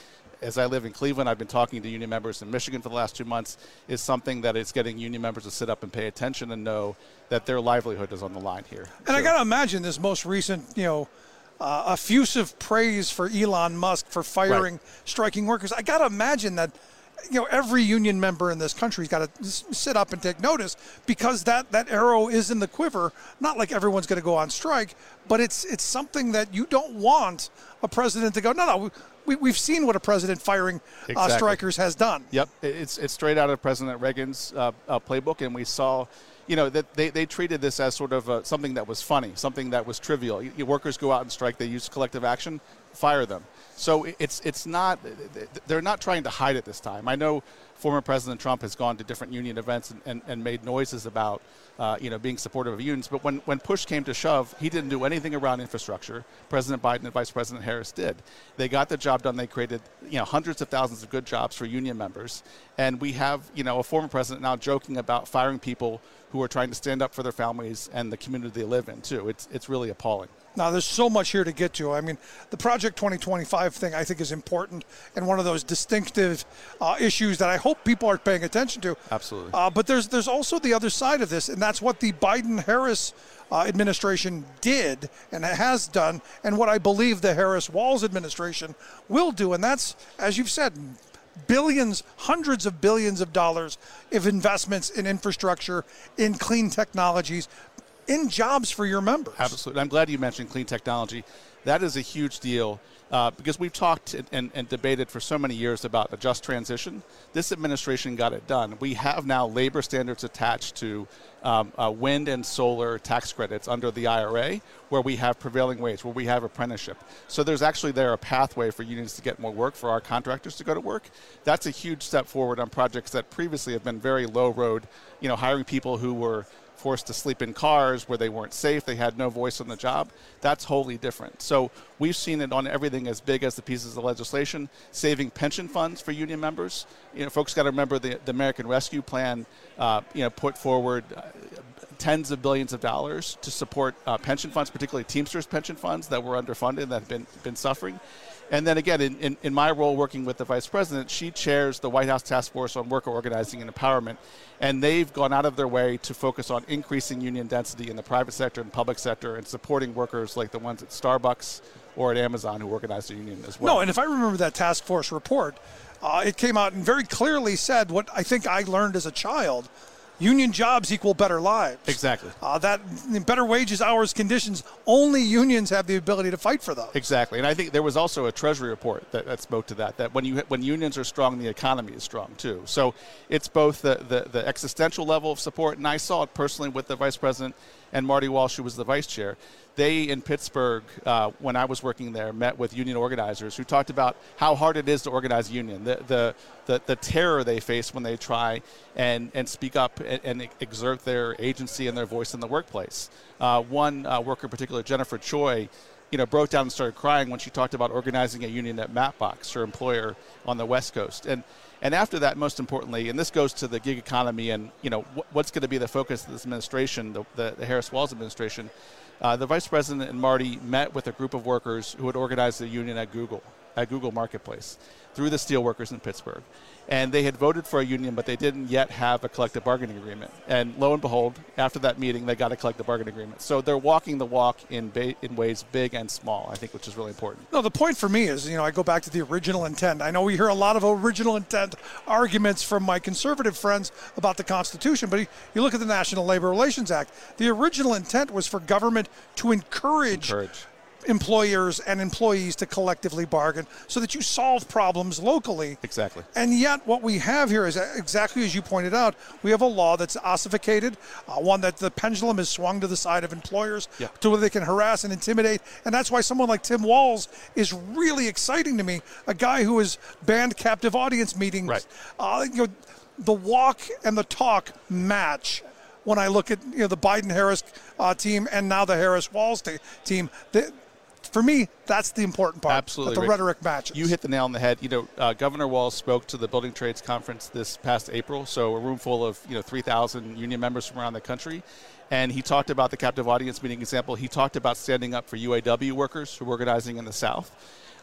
as I live in Cleveland, I've been talking to union members in Michigan for the last two months, is something that is getting union members to sit up and pay attention and know that their livelihood is on the line here. And so, I got to imagine this most recent, you know, uh, effusive praise for Elon Musk for firing right. striking workers. I got to imagine that, you know, every union member in this country's got to sit up and take notice, because that, that arrow is in the quiver. Not like everyone's going to go on strike, but it's it's something that you don't want a president to go, no, no, we, we've seen what a president firing exactly. uh, strikers has done. Yep, it's it's straight out of President Reagan's uh, uh, playbook, and we saw, you know, that they, they treated this as sort of a, something that was funny, something that was trivial. You, workers go out and strike, they use collective action, fire them. So it's it's not, they're not trying to hide it this time. I know former President Trump has gone to different union events and, and, and made noises about, uh, you know, being supportive of unions. But when, when push came to shove, he didn't do anything around infrastructure. President Biden and Vice President Harris did. They got the job done. They created, you know, hundreds of thousands of good jobs for union members. And we have, you know, a former president now joking about firing people who are trying to stand up for their families and the community they live in, too. It's, it's really appalling. Now, there's so much here to get to. I mean, the Project twenty twenty-five thing, I think, is important and one of those distinctive uh, issues that I hope people are paying attention to. Absolutely. Uh, but there's there's also the other side of this, and that's what the Biden-Harris uh, administration did and has done, and what I believe the Harris-Walz administration will do, and that's, as you've said, billions, hundreds of billions of dollars of investments in infrastructure, in clean technologies, in jobs for your members. Absolutely. I'm glad you mentioned clean technology. That is a huge deal uh, because we've talked and, and debated for so many years about a just transition. This administration got it done. We have now labor standards attached to um, uh, wind and solar tax credits under the I R A, where we have prevailing wage, where we have apprenticeship. So there's actually there a pathway for unions to get more work, for our contractors to go to work. That's a huge step forward on projects that previously have been very low road, you know, hiring people who were forced to sleep in cars where they weren't safe, they had no voice on the job. That's wholly different. So we've seen it on everything as big as the pieces of legislation, saving pension funds for union members. You know, folks got to remember the, the American Rescue Plan, uh, you know, put forward uh, tens of billions of dollars to support uh, pension funds, particularly Teamsters pension funds that were underfunded, that have been, been suffering. And then again, in, in, in my role working with the Vice President, she chairs the White House Task Force on Worker Organizing and Empowerment, and they've gone out of their way to focus on increasing union density in the private sector and public sector and supporting workers like the ones at Starbucks or at Amazon who organize their union as well. No, and if I remember that task force report, uh, it came out and very clearly said what I think I learned as a child: union jobs equal better lives. Exactly. Uh, that better wages, hours, conditions, only unions have the ability to fight for those. Exactly. And I think there was also a Treasury report that, that spoke to that, that when you when unions are strong, the economy is strong too. So it's both the, the, the existential level of support, and I saw it personally with the Vice President and Marty Walsh, who was the Vice Chair. They, in Pittsburgh, uh, when I was working there, met with union organizers who talked about how hard it is to organize a union, the the, the, the terror they face when they try and, and speak up and, and exert their agency and their voice in the workplace. Uh, one uh, worker in particular, Jennifer Choi, you know, broke down and started crying when she talked about organizing a union at Mapbox, her employer on the West Coast. And And after that, most importantly, and this goes to the gig economy and, you know, what's going to be the focus of this administration, the, the, the Harris-Walz administration, uh, the Vice President and Marty met with a group of workers who had organized a union at Google, at Google Marketplace, through the steelworkers in Pittsburgh. And they had voted for a union, but they didn't yet have a collective bargaining agreement. And lo and behold, after that meeting, they got a collective bargaining agreement. So they're walking the walk in ba- in ways big and small, I think, which is really important. No, the point for me is, you know, I go back to the original intent. I know we hear a lot of original intent arguments from my conservative friends about the Constitution, but you look at the National Labor Relations Act. The original intent was for government to encourage, encourage. employers and employees to collectively bargain so that you solve problems locally. Exactly. And yet what we have here is exactly as you pointed out, we have a law that's ossificated, uh, one that the pendulum is swung to the side of employers yeah. to where they can harass and intimidate. And that's why someone like Tim Walz is really exciting to me, a guy who has banned captive audience meetings. Right. Uh, you know, the walk and the talk match. When I look at, you know, the Biden-Harris uh, team and now the Harris-Walz t- team, the, for me, that's the important part. Absolutely, that the Rick. rhetoric matches. You hit the nail on the head. You know, uh, Governor Walz spoke to the Building Trades Conference this past April, so a room full of, you know, three thousand union members from around the country. And he talked about the captive audience meeting example. He talked about standing up for U A W workers who are organizing in the South.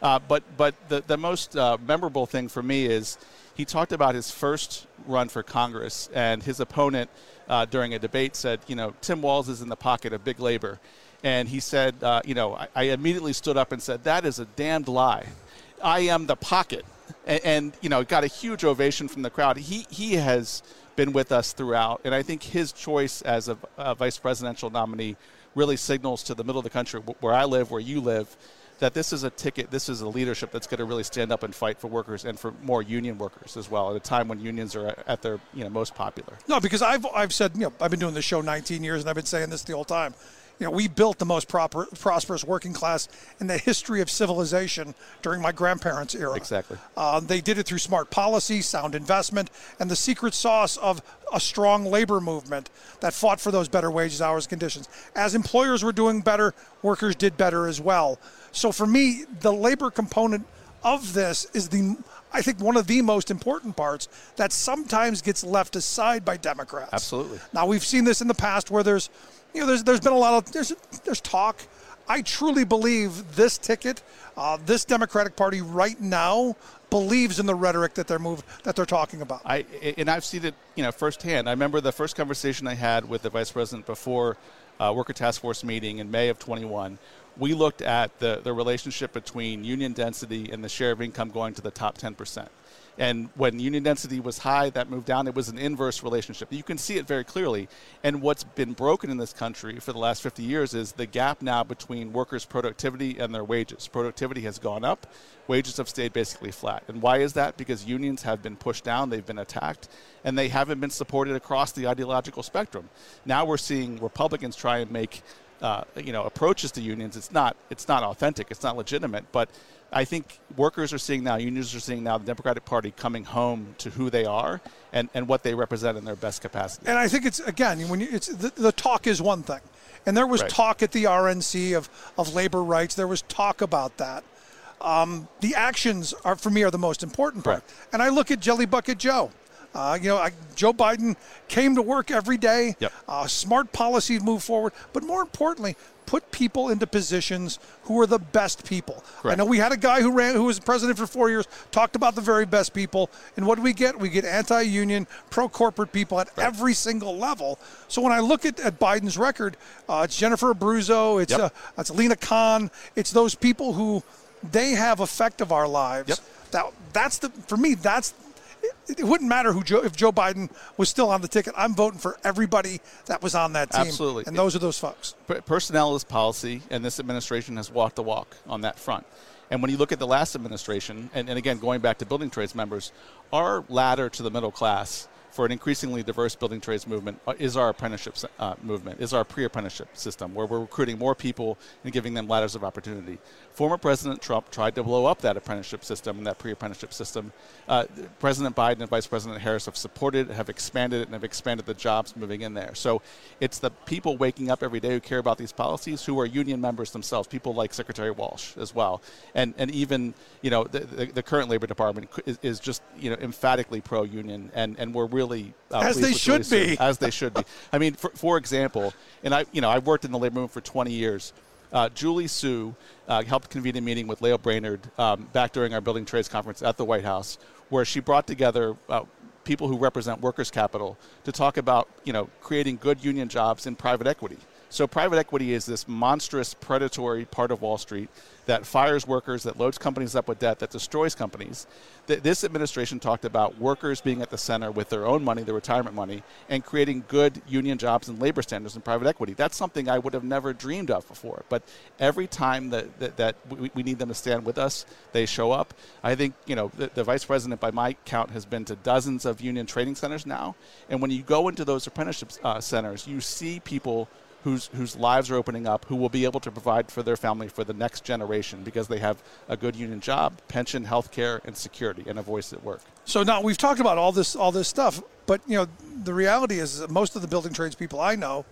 Uh, but but the, the most uh, memorable thing for me is he talked about his first run for Congress, and his opponent uh, during a debate said, you know, Tim Walz is in the pocket of big labor. And he said, uh, you know, I, I immediately stood up and said, that is a damned lie. I am the pocket. And, and you know, got a huge ovation from the crowd. He, he has been with us throughout, and I think his choice as a, a vice presidential nominee really signals to the middle of the country, where I live, where you live, that this is a ticket, this is a leadership that's going to really stand up and fight for workers and for more union workers as well at a time when unions are at their you know most popular. No, because I've I've said, you know, I've been doing this show nineteen years, and I've been saying this the whole time. You know, we built the most proper, prosperous working class in the history of civilization during my grandparents' era. Exactly. Uh, they did it through smart policy, sound investment, and the secret sauce of a strong labor movement that fought for those better wages, hours, conditions. As employers were doing better, workers did better as well. So for me, the labor component of this is the, I think, one of the most important parts that sometimes gets left aside by Democrats. Absolutely. Now, we've seen this in the past where there's, you know, there's there's been a lot of there's there's talk. I truly believe this ticket, uh, this Democratic Party right now believes in the rhetoric that they're move that they're talking about. I and I've seen it, you know, firsthand. I remember the first conversation I had with the vice president before uh, Worker Task Force meeting in May of twenty-one. We looked at the the relationship between union density and the share of income going to the top ten percent. And when union density was high, that moved down. It was an inverse relationship. You can see it very clearly. And what's been broken in this country for the last fifty years is the gap now between workers' productivity and their wages. Productivity has gone up. Wages have stayed basically flat. And why is that? Because unions have been pushed down. They've been attacked. And they haven't been supported across the ideological spectrum. Now we're seeing Republicans try and make uh, you know, approaches to unions. It's not, it's not authentic. It's not legitimate. But I think workers are seeing now, unions are seeing now the Democratic Party coming home to who they are and, and what they represent in their best capacity. And I think it's, again, when you, it's the, the talk is one thing. And there was right. talk at the R N C of, of labor rights. There was talk about that. Um, the actions, are for me, are the most important part. Right. And I look at Jelly Bucket Joe. Uh, you know, I, Joe Biden came to work every day. Yep. Uh, smart policies move forward. But more importantly, put people into positions who are the best people. Correct. I know we had a guy who ran, who was president for four years, talked about the very best people. And what do we get? We get anti-union, pro-corporate people at right. every single level. So when I look at, at Biden's record, uh, it's Jennifer Abruzzo, it's, yep. uh, it's Lena Khan, it's those people who they have effect of our lives. Yep. That, that's the, for me, that's, It, it wouldn't matter who Joe, if Joe Biden was still on the ticket. I'm voting for everybody that was on that team. Absolutely. And those are those folks. Personnel is policy, and this administration has walked the walk on that front. And when you look at the last administration, and, and again, going back to building trades members, our ladder to the middle class for an increasingly diverse building trades movement is our apprenticeship uh, movement, is our pre-apprenticeship system, where we're recruiting more people and giving them ladders of opportunity. Former President Trump tried to blow up that apprenticeship system and that pre-apprenticeship system. Uh, President Biden and Vice President Harris have supported it, have expanded it, and have expanded the jobs moving in there. So it's the people waking up every day who care about these policies who are union members themselves, people like Secretary Walsh as well. And and even, you know, the, the, the current Labor Department is, is just, you know, emphatically pro-union, and, and we're really uh, as they should be. As they should be. I mean, for, for example, and I, you know, I've worked in the labor movement for twenty years. Uh, Julie Su uh, helped convene a meeting with Leo Brainerd um, back during our Building Trades Conference at the White House, where she brought together uh, people who represent workers' capital to talk about, you know, creating good union jobs in private equity. So private equity is this monstrous, predatory part of Wall Street that fires workers, that loads companies up with debt, that destroys companies. This administration talked about workers being at the center with their own money, their retirement money, and creating good union jobs and labor standards in private equity. That's something I would have never dreamed of before. But every time that, that, that we, we need them to stand with us, they show up. I think, you know, the, the vice president, by my count, has been to dozens of union training centers now. And when you go into those apprenticeship uh, centers, you see people whose whose lives are opening up, who will be able to provide for their family for the next generation because they have a good union job, pension, health care, and security, and a voice at work. So now we've talked about all this all this stuff, but you know the reality is that most of the building trades people I know,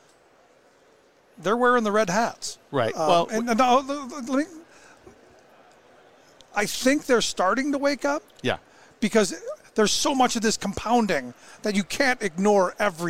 they're wearing the red hats. Right. Um, well, and, and now, let me, I think they're starting to wake up. Yeah. Because there's so much of this compounding that you can't ignore everything.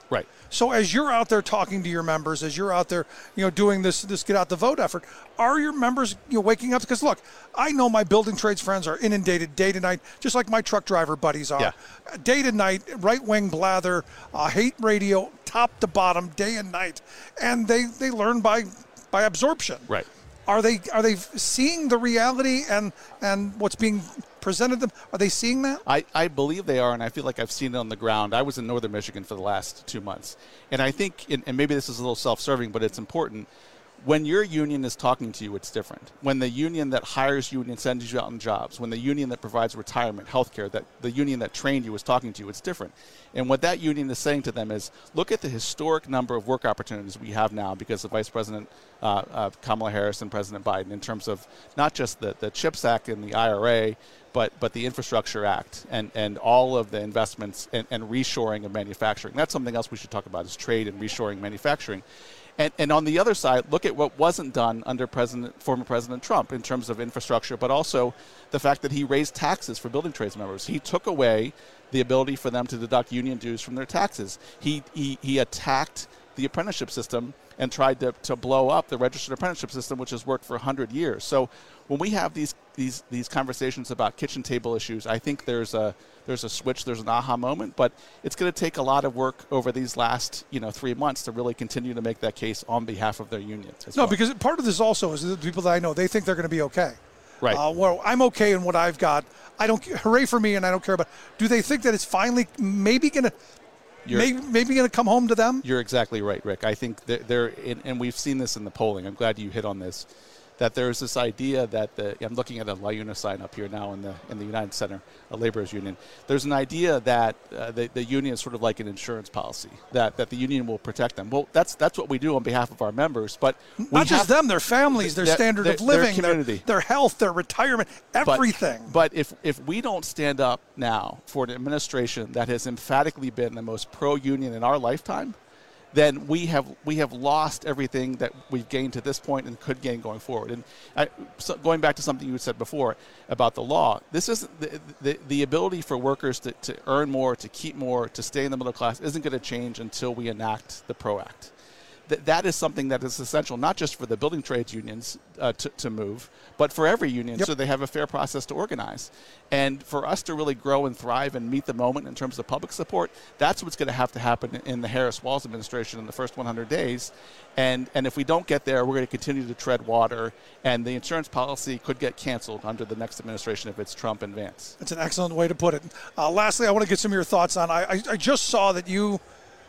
Right. So as you're out there talking to your members, as you're out there, you know, doing this this get out the vote effort, are your members, you know, waking up? Because look, I know my building trades friends are inundated day to night, just like my truck driver buddies are. Yeah. Day to night, right wing blather, uh, hate radio, top to bottom, day and night, and they they learn by by absorption. Right. Are they are they seeing the reality and and what's being presented to them? Are they seeing that? I, I believe they are, and I feel like I've seen it on the ground. I was in northern Michigan for the last two months. And I think, and maybe this is a little self-serving, but it's important, when your union is talking to you, it's different. When the union that hires you and sends you out on jobs, when the union that provides retirement, health care, that the union that trained you is talking to you, it's different. And what that union is saying to them is, look at the historic number of work opportunities we have now because of Vice President uh, uh, Kamala Harris and President Biden in terms of not just the, the CHIPS Act and the I R A, but but the Infrastructure Act and, and all of the investments and, and reshoring of manufacturing. That's something else we should talk about is trade and reshoring manufacturing. And, and on the other side, look at what wasn't done under President, former President Trump in terms of infrastructure, but also the fact that he raised taxes for building trades members. He took away the ability for them to deduct union dues from their taxes. He he, he attacked the apprenticeship system and tried to, to blow up the registered apprenticeship system, which has worked for one hundred years. So when we have these these these conversations about kitchen table issues, I think there's a there's a switch, there's an aha moment, but it's going to take a lot of work over these last you know three months to really continue to make that case on behalf of their unions. No, well. because part of this also is the people that I know, they think they're going to be okay. Right. Uh, well, I'm okay in what I've got. I don't hooray for me, and I don't care about. Do they think that it's finally maybe going to? Maybe, maybe going to come home to them? You're exactly right, Rick. I think they're, they're in, and we've seen this in the polling. I'm glad you hit on this, that there's this idea that the, I'm looking at a LIUNA sign up here now in the in the United Center, a laborers union. There's an idea that uh, the, the union is sort of like an insurance policy, that, that the union will protect them. Well, that's that's what we do on behalf of our members, but not just them, their families, their, their standard their, of living, their community, their, their health, their retirement, everything. But, but if if we don't stand up now for an administration that has emphatically been the most pro-union in our lifetime, then we have we have lost everything that we've gained to this point and could gain going forward. And I, so going back to something you said before about the law, this isn't the, the, the ability for workers to, to earn more, to keep more, to stay in the middle class isn't going to change until we enact the PRO Act. That that is something that is essential, not just for the building trades unions uh, to, to move, but for every union, yep. so they have a fair process to organize. And for us to really grow and thrive and meet the moment in terms of public support, that's what's going to have to happen in the Harris-Walz administration in the first one hundred days. And and if we don't get there, we're going to continue to tread water, and the insurance policy could get canceled under the next administration if it's Trump and Vance. That's an excellent way to put it. Uh, lastly, I want to get some of your thoughts on, I, I, I just saw that you,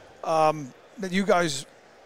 um, that you guys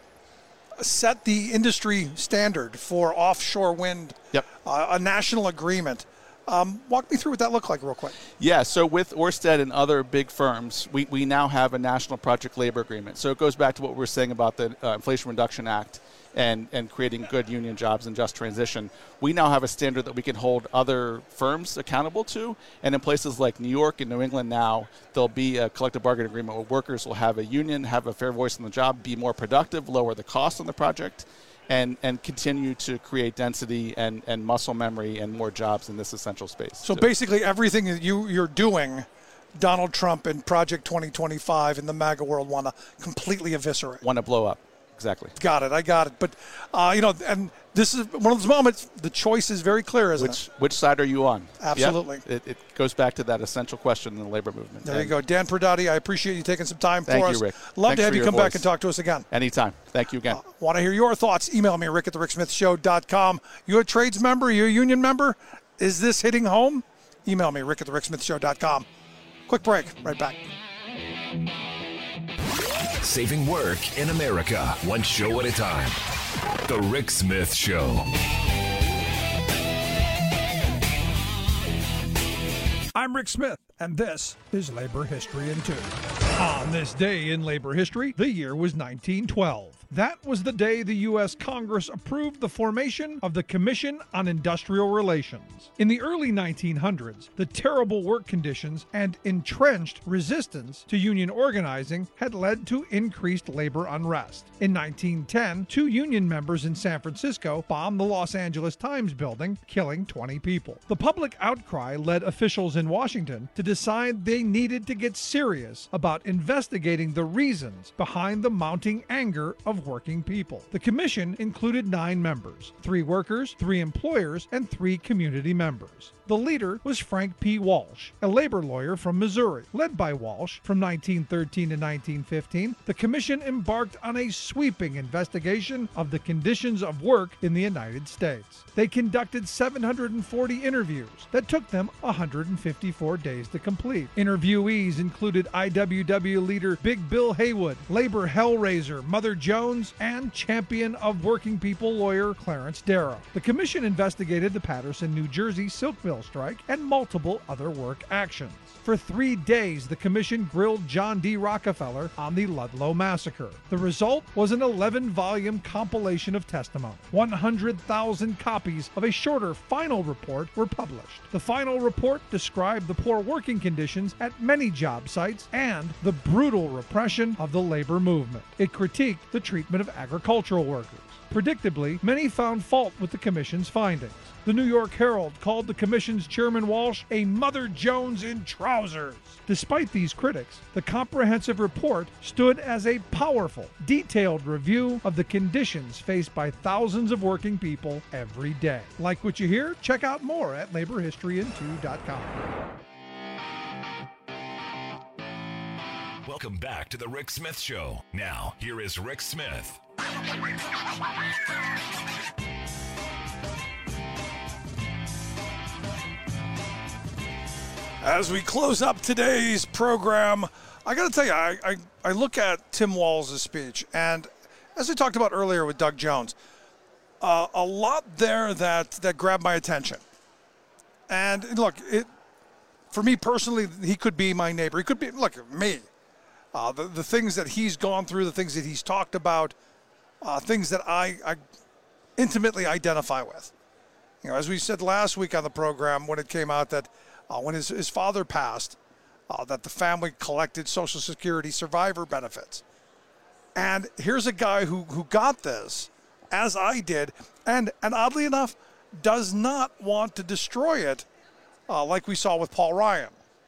set the industry standard for offshore wind, yep. uh, a national agreement. Um, walk me through what that looked like real quick. Yeah, so with Ørsted and other big firms, we, we now have a national project labor agreement. So it goes back to what we were saying about the uh, Inflation Reduction Act and, and creating good union jobs and just transition. We now have a standard that we can hold other firms accountable to. And in places like New York and New England now, there'll be a collective bargaining agreement where workers will have a union, have a fair voice in the job, be more productive, lower the cost on the project, and and continue to create density and, and muscle memory and more jobs in this essential space. So basically everything that you, you're doing, Donald Trump and Project twenty twenty-five and the MAGA world want to completely eviscerate. Want to blow up. Exactly. Got it. I got it. But, uh, you know, and this is one of those moments, the choice is very clear, isn't which, it? Which side are you on? Absolutely. Yep. It, it goes back to that essential question in the labor movement. There and you go. Dan Perdotti, I appreciate you taking some time thank for you, us. Rick. Love Thanks to have for you your come back voice. and talk to us again. Anytime. Thank you again. Uh, want to hear your thoughts? Email me, Rick at the Rick Smith Show dot com. You a trades member? You a union member? Is this hitting home? Email me, Rick at the Rick Smith Show dot com. Quick break. Right back. Saving work in America, one show at a time. The Rick Smith Show. I'm Rick Smith, and this is Labor History in Two. On this day in labor history, the year was nineteen twelve. That was the day the U S Congress approved the formation of the Commission on Industrial Relations. In the early nineteen hundreds, the terrible work conditions and entrenched resistance to union organizing had led to increased labor unrest. In nineteen ten, two union members in San Francisco bombed the Los Angeles Times building, killing twenty people. The public outcry led officials in Washington to decide they needed to get serious about investigating the reasons behind the mounting anger of working people. The commission included nine members, three workers, three employers, and three community members. The leader was Frank P. Walsh, a labor lawyer from Missouri. Led by Walsh, from nineteen thirteen to nineteen fifteen, the commission embarked on a sweeping investigation of the conditions of work in the United States. They conducted seven hundred forty interviews that took them one hundred fifty-four days to complete. Interviewees included I W W leader Big Bill Haywood, labor hellraiser Mother Jones, and champion of working people lawyer Clarence Darrow. The commission investigated the Paterson, New Jersey silk mill strike and multiple other work actions. For three days, the commission grilled John D. Rockefeller on the Ludlow Massacre. The result was an eleven-volume compilation of testimony. one hundred thousand copies of a shorter final report were published. The final report described the poor working conditions at many job sites and the brutal repression of the labor movement. It critiqued the treatment of agricultural workers. Predictably, many found fault with the commission's findings. The New York Herald called the commission's chairman Walsh a Mother Jones in trousers. Despite these critics, the comprehensive report stood as a powerful, detailed review of the conditions faced by thousands of working people every day. Like what you hear? Check out more at labor history in two dot com. Welcome back to the Rick Smith Show. Now, here is Rick Smith. As we close up today's program, I got to tell you, I, I, I look at Tim Walz' speech, and as we talked about earlier with Doug Jones, uh, a lot there that, that grabbed my attention. And look, it for me personally, he could be my neighbor. He could be, look, me. Uh, the, the things that he's gone through, the things that he's talked about, uh, things that I, I intimately identify with. You know, as we said last week on the program when it came out that uh, when his, his father passed, uh, that the family collected Social Security survivor benefits. And here's a guy who, who got this, as I did, and, and oddly enough, does not want to destroy it uh, like we saw with Paul Ryan.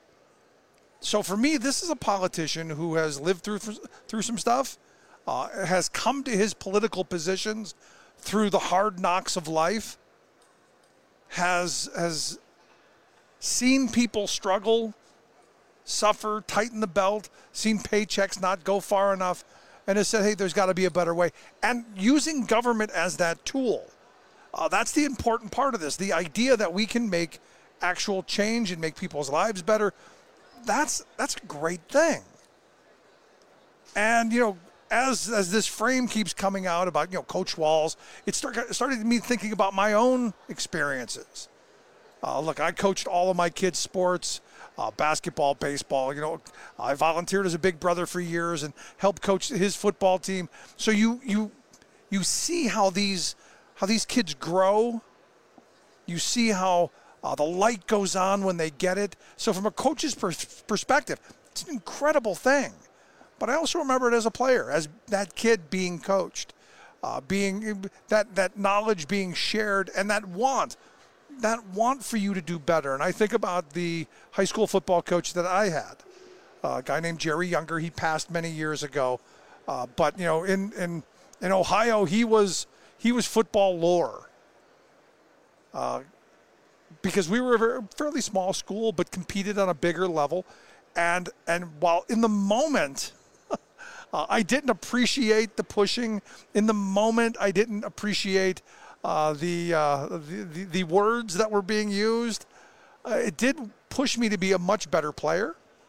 So for me, this is a politician who has lived through through some stuff, uh, has come to his political positions through the hard knocks of life, has has seen people struggle, suffer, tighten the belt, seen paychecks not go far enough, and has said, hey, there's got to be a better way. And using government as that tool, uh, that's the important part of this. The idea that we can make actual change and make people's lives better, that's that's a great thing. And, you know, as as this frame keeps coming out about, you know, Coach Walz, it start, started me thinking about my own experiences. Uh, look, I coached all of my kids' sports, uh, basketball, baseball. You know, I volunteered as a big brother for years and helped coach his football team. So you you you see how these how these kids grow. You see how Uh, the light goes on when they get it. So from a coach's per- perspective, it's an incredible thing. But I also remember it as a player, as that kid being coached, uh, being that, that knowledge being shared, and that want, that want for you to do better. And I think about the high school football coach that I had, uh, a guy named Jerry Younger. He passed many years ago. Uh, but, you know, in, in, in Ohio, he was, he was football lore. Uh, because we were a fairly small school, but competed on a bigger level. And and while in the moment, uh, I didn't appreciate the pushing. In the moment, I didn't appreciate uh, the, uh, the, the the words that were being used. Uh, it did push me to be a much better player,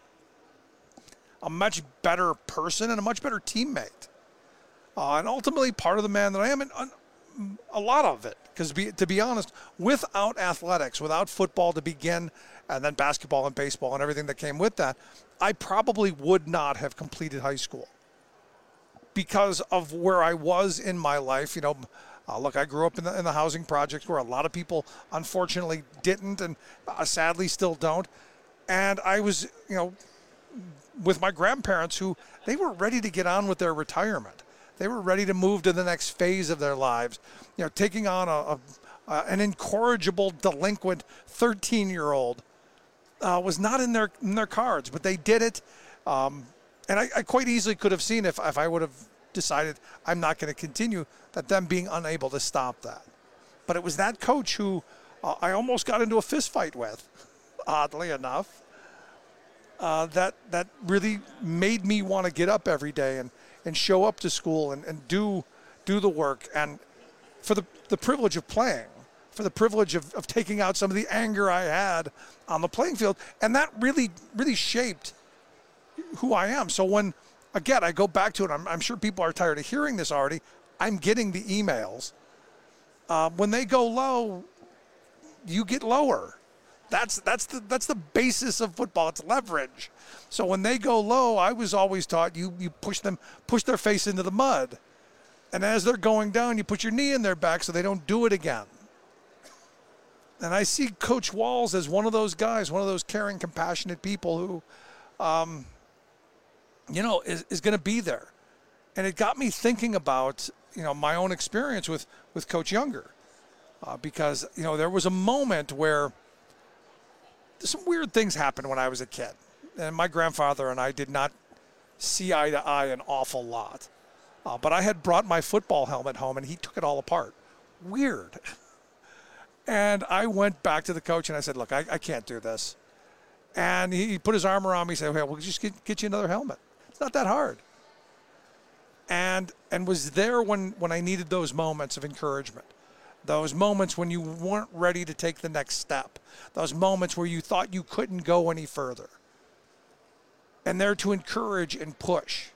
a much better person, and a much better teammate. Uh, and ultimately, part of the man that I am, and a lot of it. Because to be honest, without athletics, without football to begin, and then basketball and baseball and everything that came with that, I probably would not have completed high school. because of where I was in my life. You know, uh, look, I grew up in the, in the housing projects where a lot of people unfortunately didn't and uh, sadly still don't. And I was, you know, with my grandparents who they were ready to get on with their retirement. They were ready to move to the next phase of their lives. You know, taking on a, a, a an incorrigible, delinquent thirteen-year-old uh, was not in their in their cards, but they did it. Um, and I, I quite easily could have seen if, if I would have decided I'm not going to continue, that them being unable to stop that. But it was that coach who uh, I almost got into a fist fight with, oddly enough, uh, that that really made me want to get up every day and, and show up to school and, and do do the work. And for the, the privilege of playing, for the privilege of, of taking out some of the anger I had on the playing field. And that really, really shaped who I am. So when, again, I go back to it, I'm, I'm sure people are tired of hearing this already. I'm getting the emails. Uh, when they go low, you get lower. That's that's the that's the basis of football. It's leverage. So when they go low, I was always taught you you push them push their face into the mud, and as they're going down, you put your knee in their back so they don't do it again. And I see Coach Walz as one of those guys, one of those caring, compassionate people who, um, you know, is, is going to be there. And it got me thinking about, you know, my own experience with, with Coach Younger. Uh, because, you know, there was a moment where some weird things happened when I was a kid. And my grandfather and I did not see eye to eye an awful lot. Uh, but I had brought my football helmet home, and he took it all apart. Weird. And I went back to the coach, and I said, look, I, I can't do this. And he, he put his arm around me and said, okay, we'll just get, get you another helmet. It's not that hard. And and was there when, when I needed those moments of encouragement, those moments when you weren't ready to take the next step, those moments where you thought you couldn't go any further. And there to encourage and push.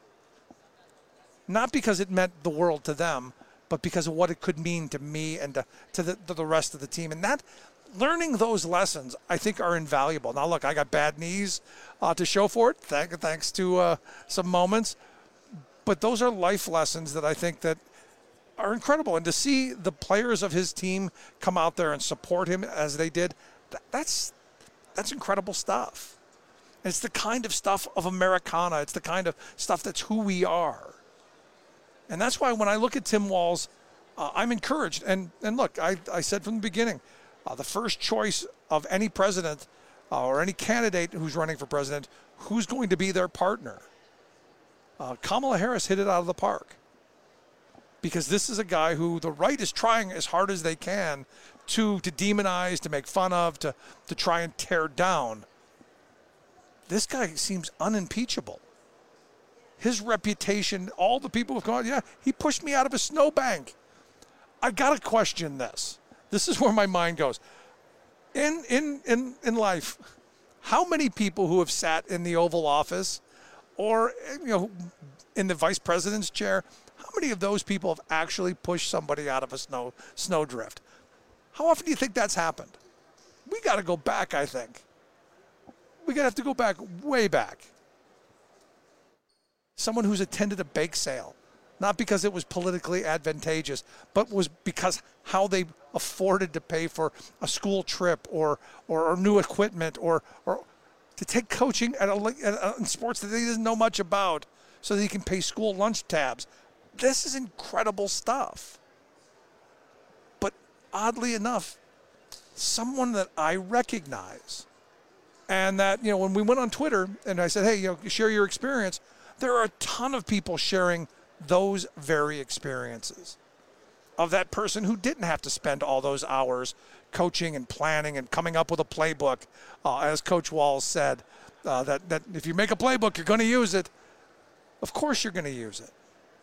Not because it meant the world to them, but because of what it could mean to me and to, to, the, to the rest of the team. And that, learning those lessons, I think, are invaluable. Now, look, I got bad knees uh, to show for it, thank, thanks to uh, some moments. But those are life lessons that I think that are incredible. And to see the players of his team come out there and support him as they did, that, that's that's incredible stuff. And it's the kind of stuff of Americana. It's the kind of stuff that's who we are. And that's why when I look at Tim Walz, uh, I'm encouraged. And and look, I, I said from the beginning, uh, the first choice of any president uh, or any candidate who's running for president, who's going to be their partner? Uh, Kamala Harris hit it out of the park. Because this is a guy who the right is trying as hard as they can to, to demonize, to make fun of, to, to try and tear down. This guy seems unimpeachable. His reputation, all the people have gone, yeah, he pushed me out of a snowbank. I got to question this. This is where my mind goes. In, in, in, in life, how many people who have sat in the Oval Office or, you know, in the vice president's chair, how many of those people have actually pushed somebody out of a snow snowdrift? How often do you think that's happened? We got to go back, I think. We got to have to go back, way back. Someone who's attended a bake sale, not because it was politically advantageous, but was because how they afforded to pay for a school trip or or, or new equipment or or to take coaching at a, at a, in sports that he doesn't know much about so that he can pay school lunch tabs. This is incredible stuff. But oddly enough, someone that I recognize and that, you know, when we went on Twitter and I said, hey, you know, share your experience, there are a ton of people sharing those very experiences of that person who didn't have to spend all those hours coaching and planning and coming up with a playbook. Uh, as Coach Walz said, uh, that, that if you make a playbook, you're going to use it. Of course you're going to use it.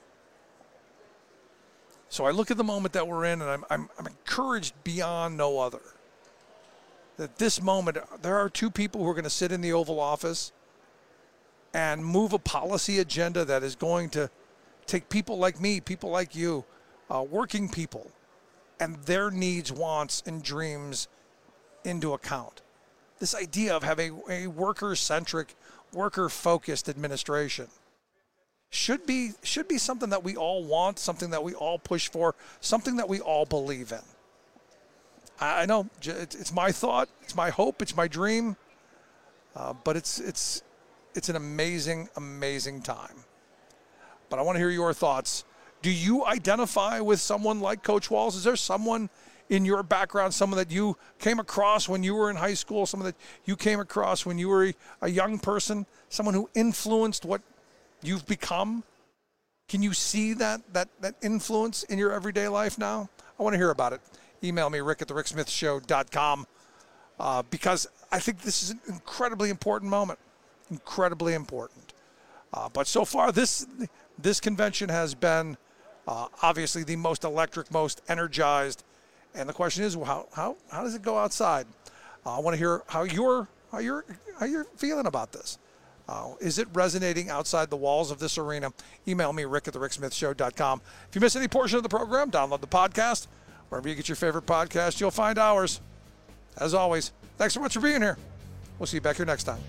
So I look at the moment that we're in, and I'm, I'm, I'm encouraged beyond no other. That this moment, there are two people who are going to sit in the Oval Office and move a policy agenda that is going to take people like me, people like you, uh, working people, and their needs, wants, and dreams into account. This idea of having a worker-centric, worker-focused administration. should be should be something that we all want, something that we all push for, something that we all believe in. I know it's my thought, it's my hope, it's my dream, uh, but it's it's it's an amazing, amazing time. But I want to hear your thoughts. Do you identify with someone like Coach Walz? Is there someone in your background, someone that you came across when you were in high school, someone that you came across when you were a, a young person, someone who influenced what you've become? Can you see that that that influence in your everyday life now? I want to hear about it. Email me, rick at the rick smith show dot com, uh, because I think this is an incredibly important moment. Incredibly important. Uh, but so far, this this convention has been uh, obviously the most electric, most energized. And the question is, how how how does it go outside? Uh, I want to hear how you're how you're how you're feeling about this. Uh, is it resonating outside the walls of this arena? Email me, rick at the rick smith show dot com. If you miss any portion of the program, download the podcast. Wherever you get your favorite podcast, you'll find ours. As always, thanks so much for being here. We'll see you back here next time.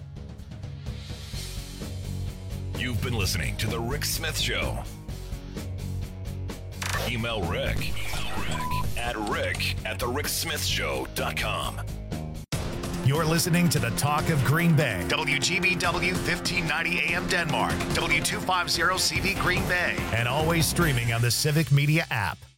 You've been listening to The Rick Smith Show. Email Rick, at rick at the rick smith show dot com. You're listening to the Talk of Green Bay. W G B W fifteen ninety A M Denmark. W two fifty C V Green Bay. And always streaming on the Civic Media app.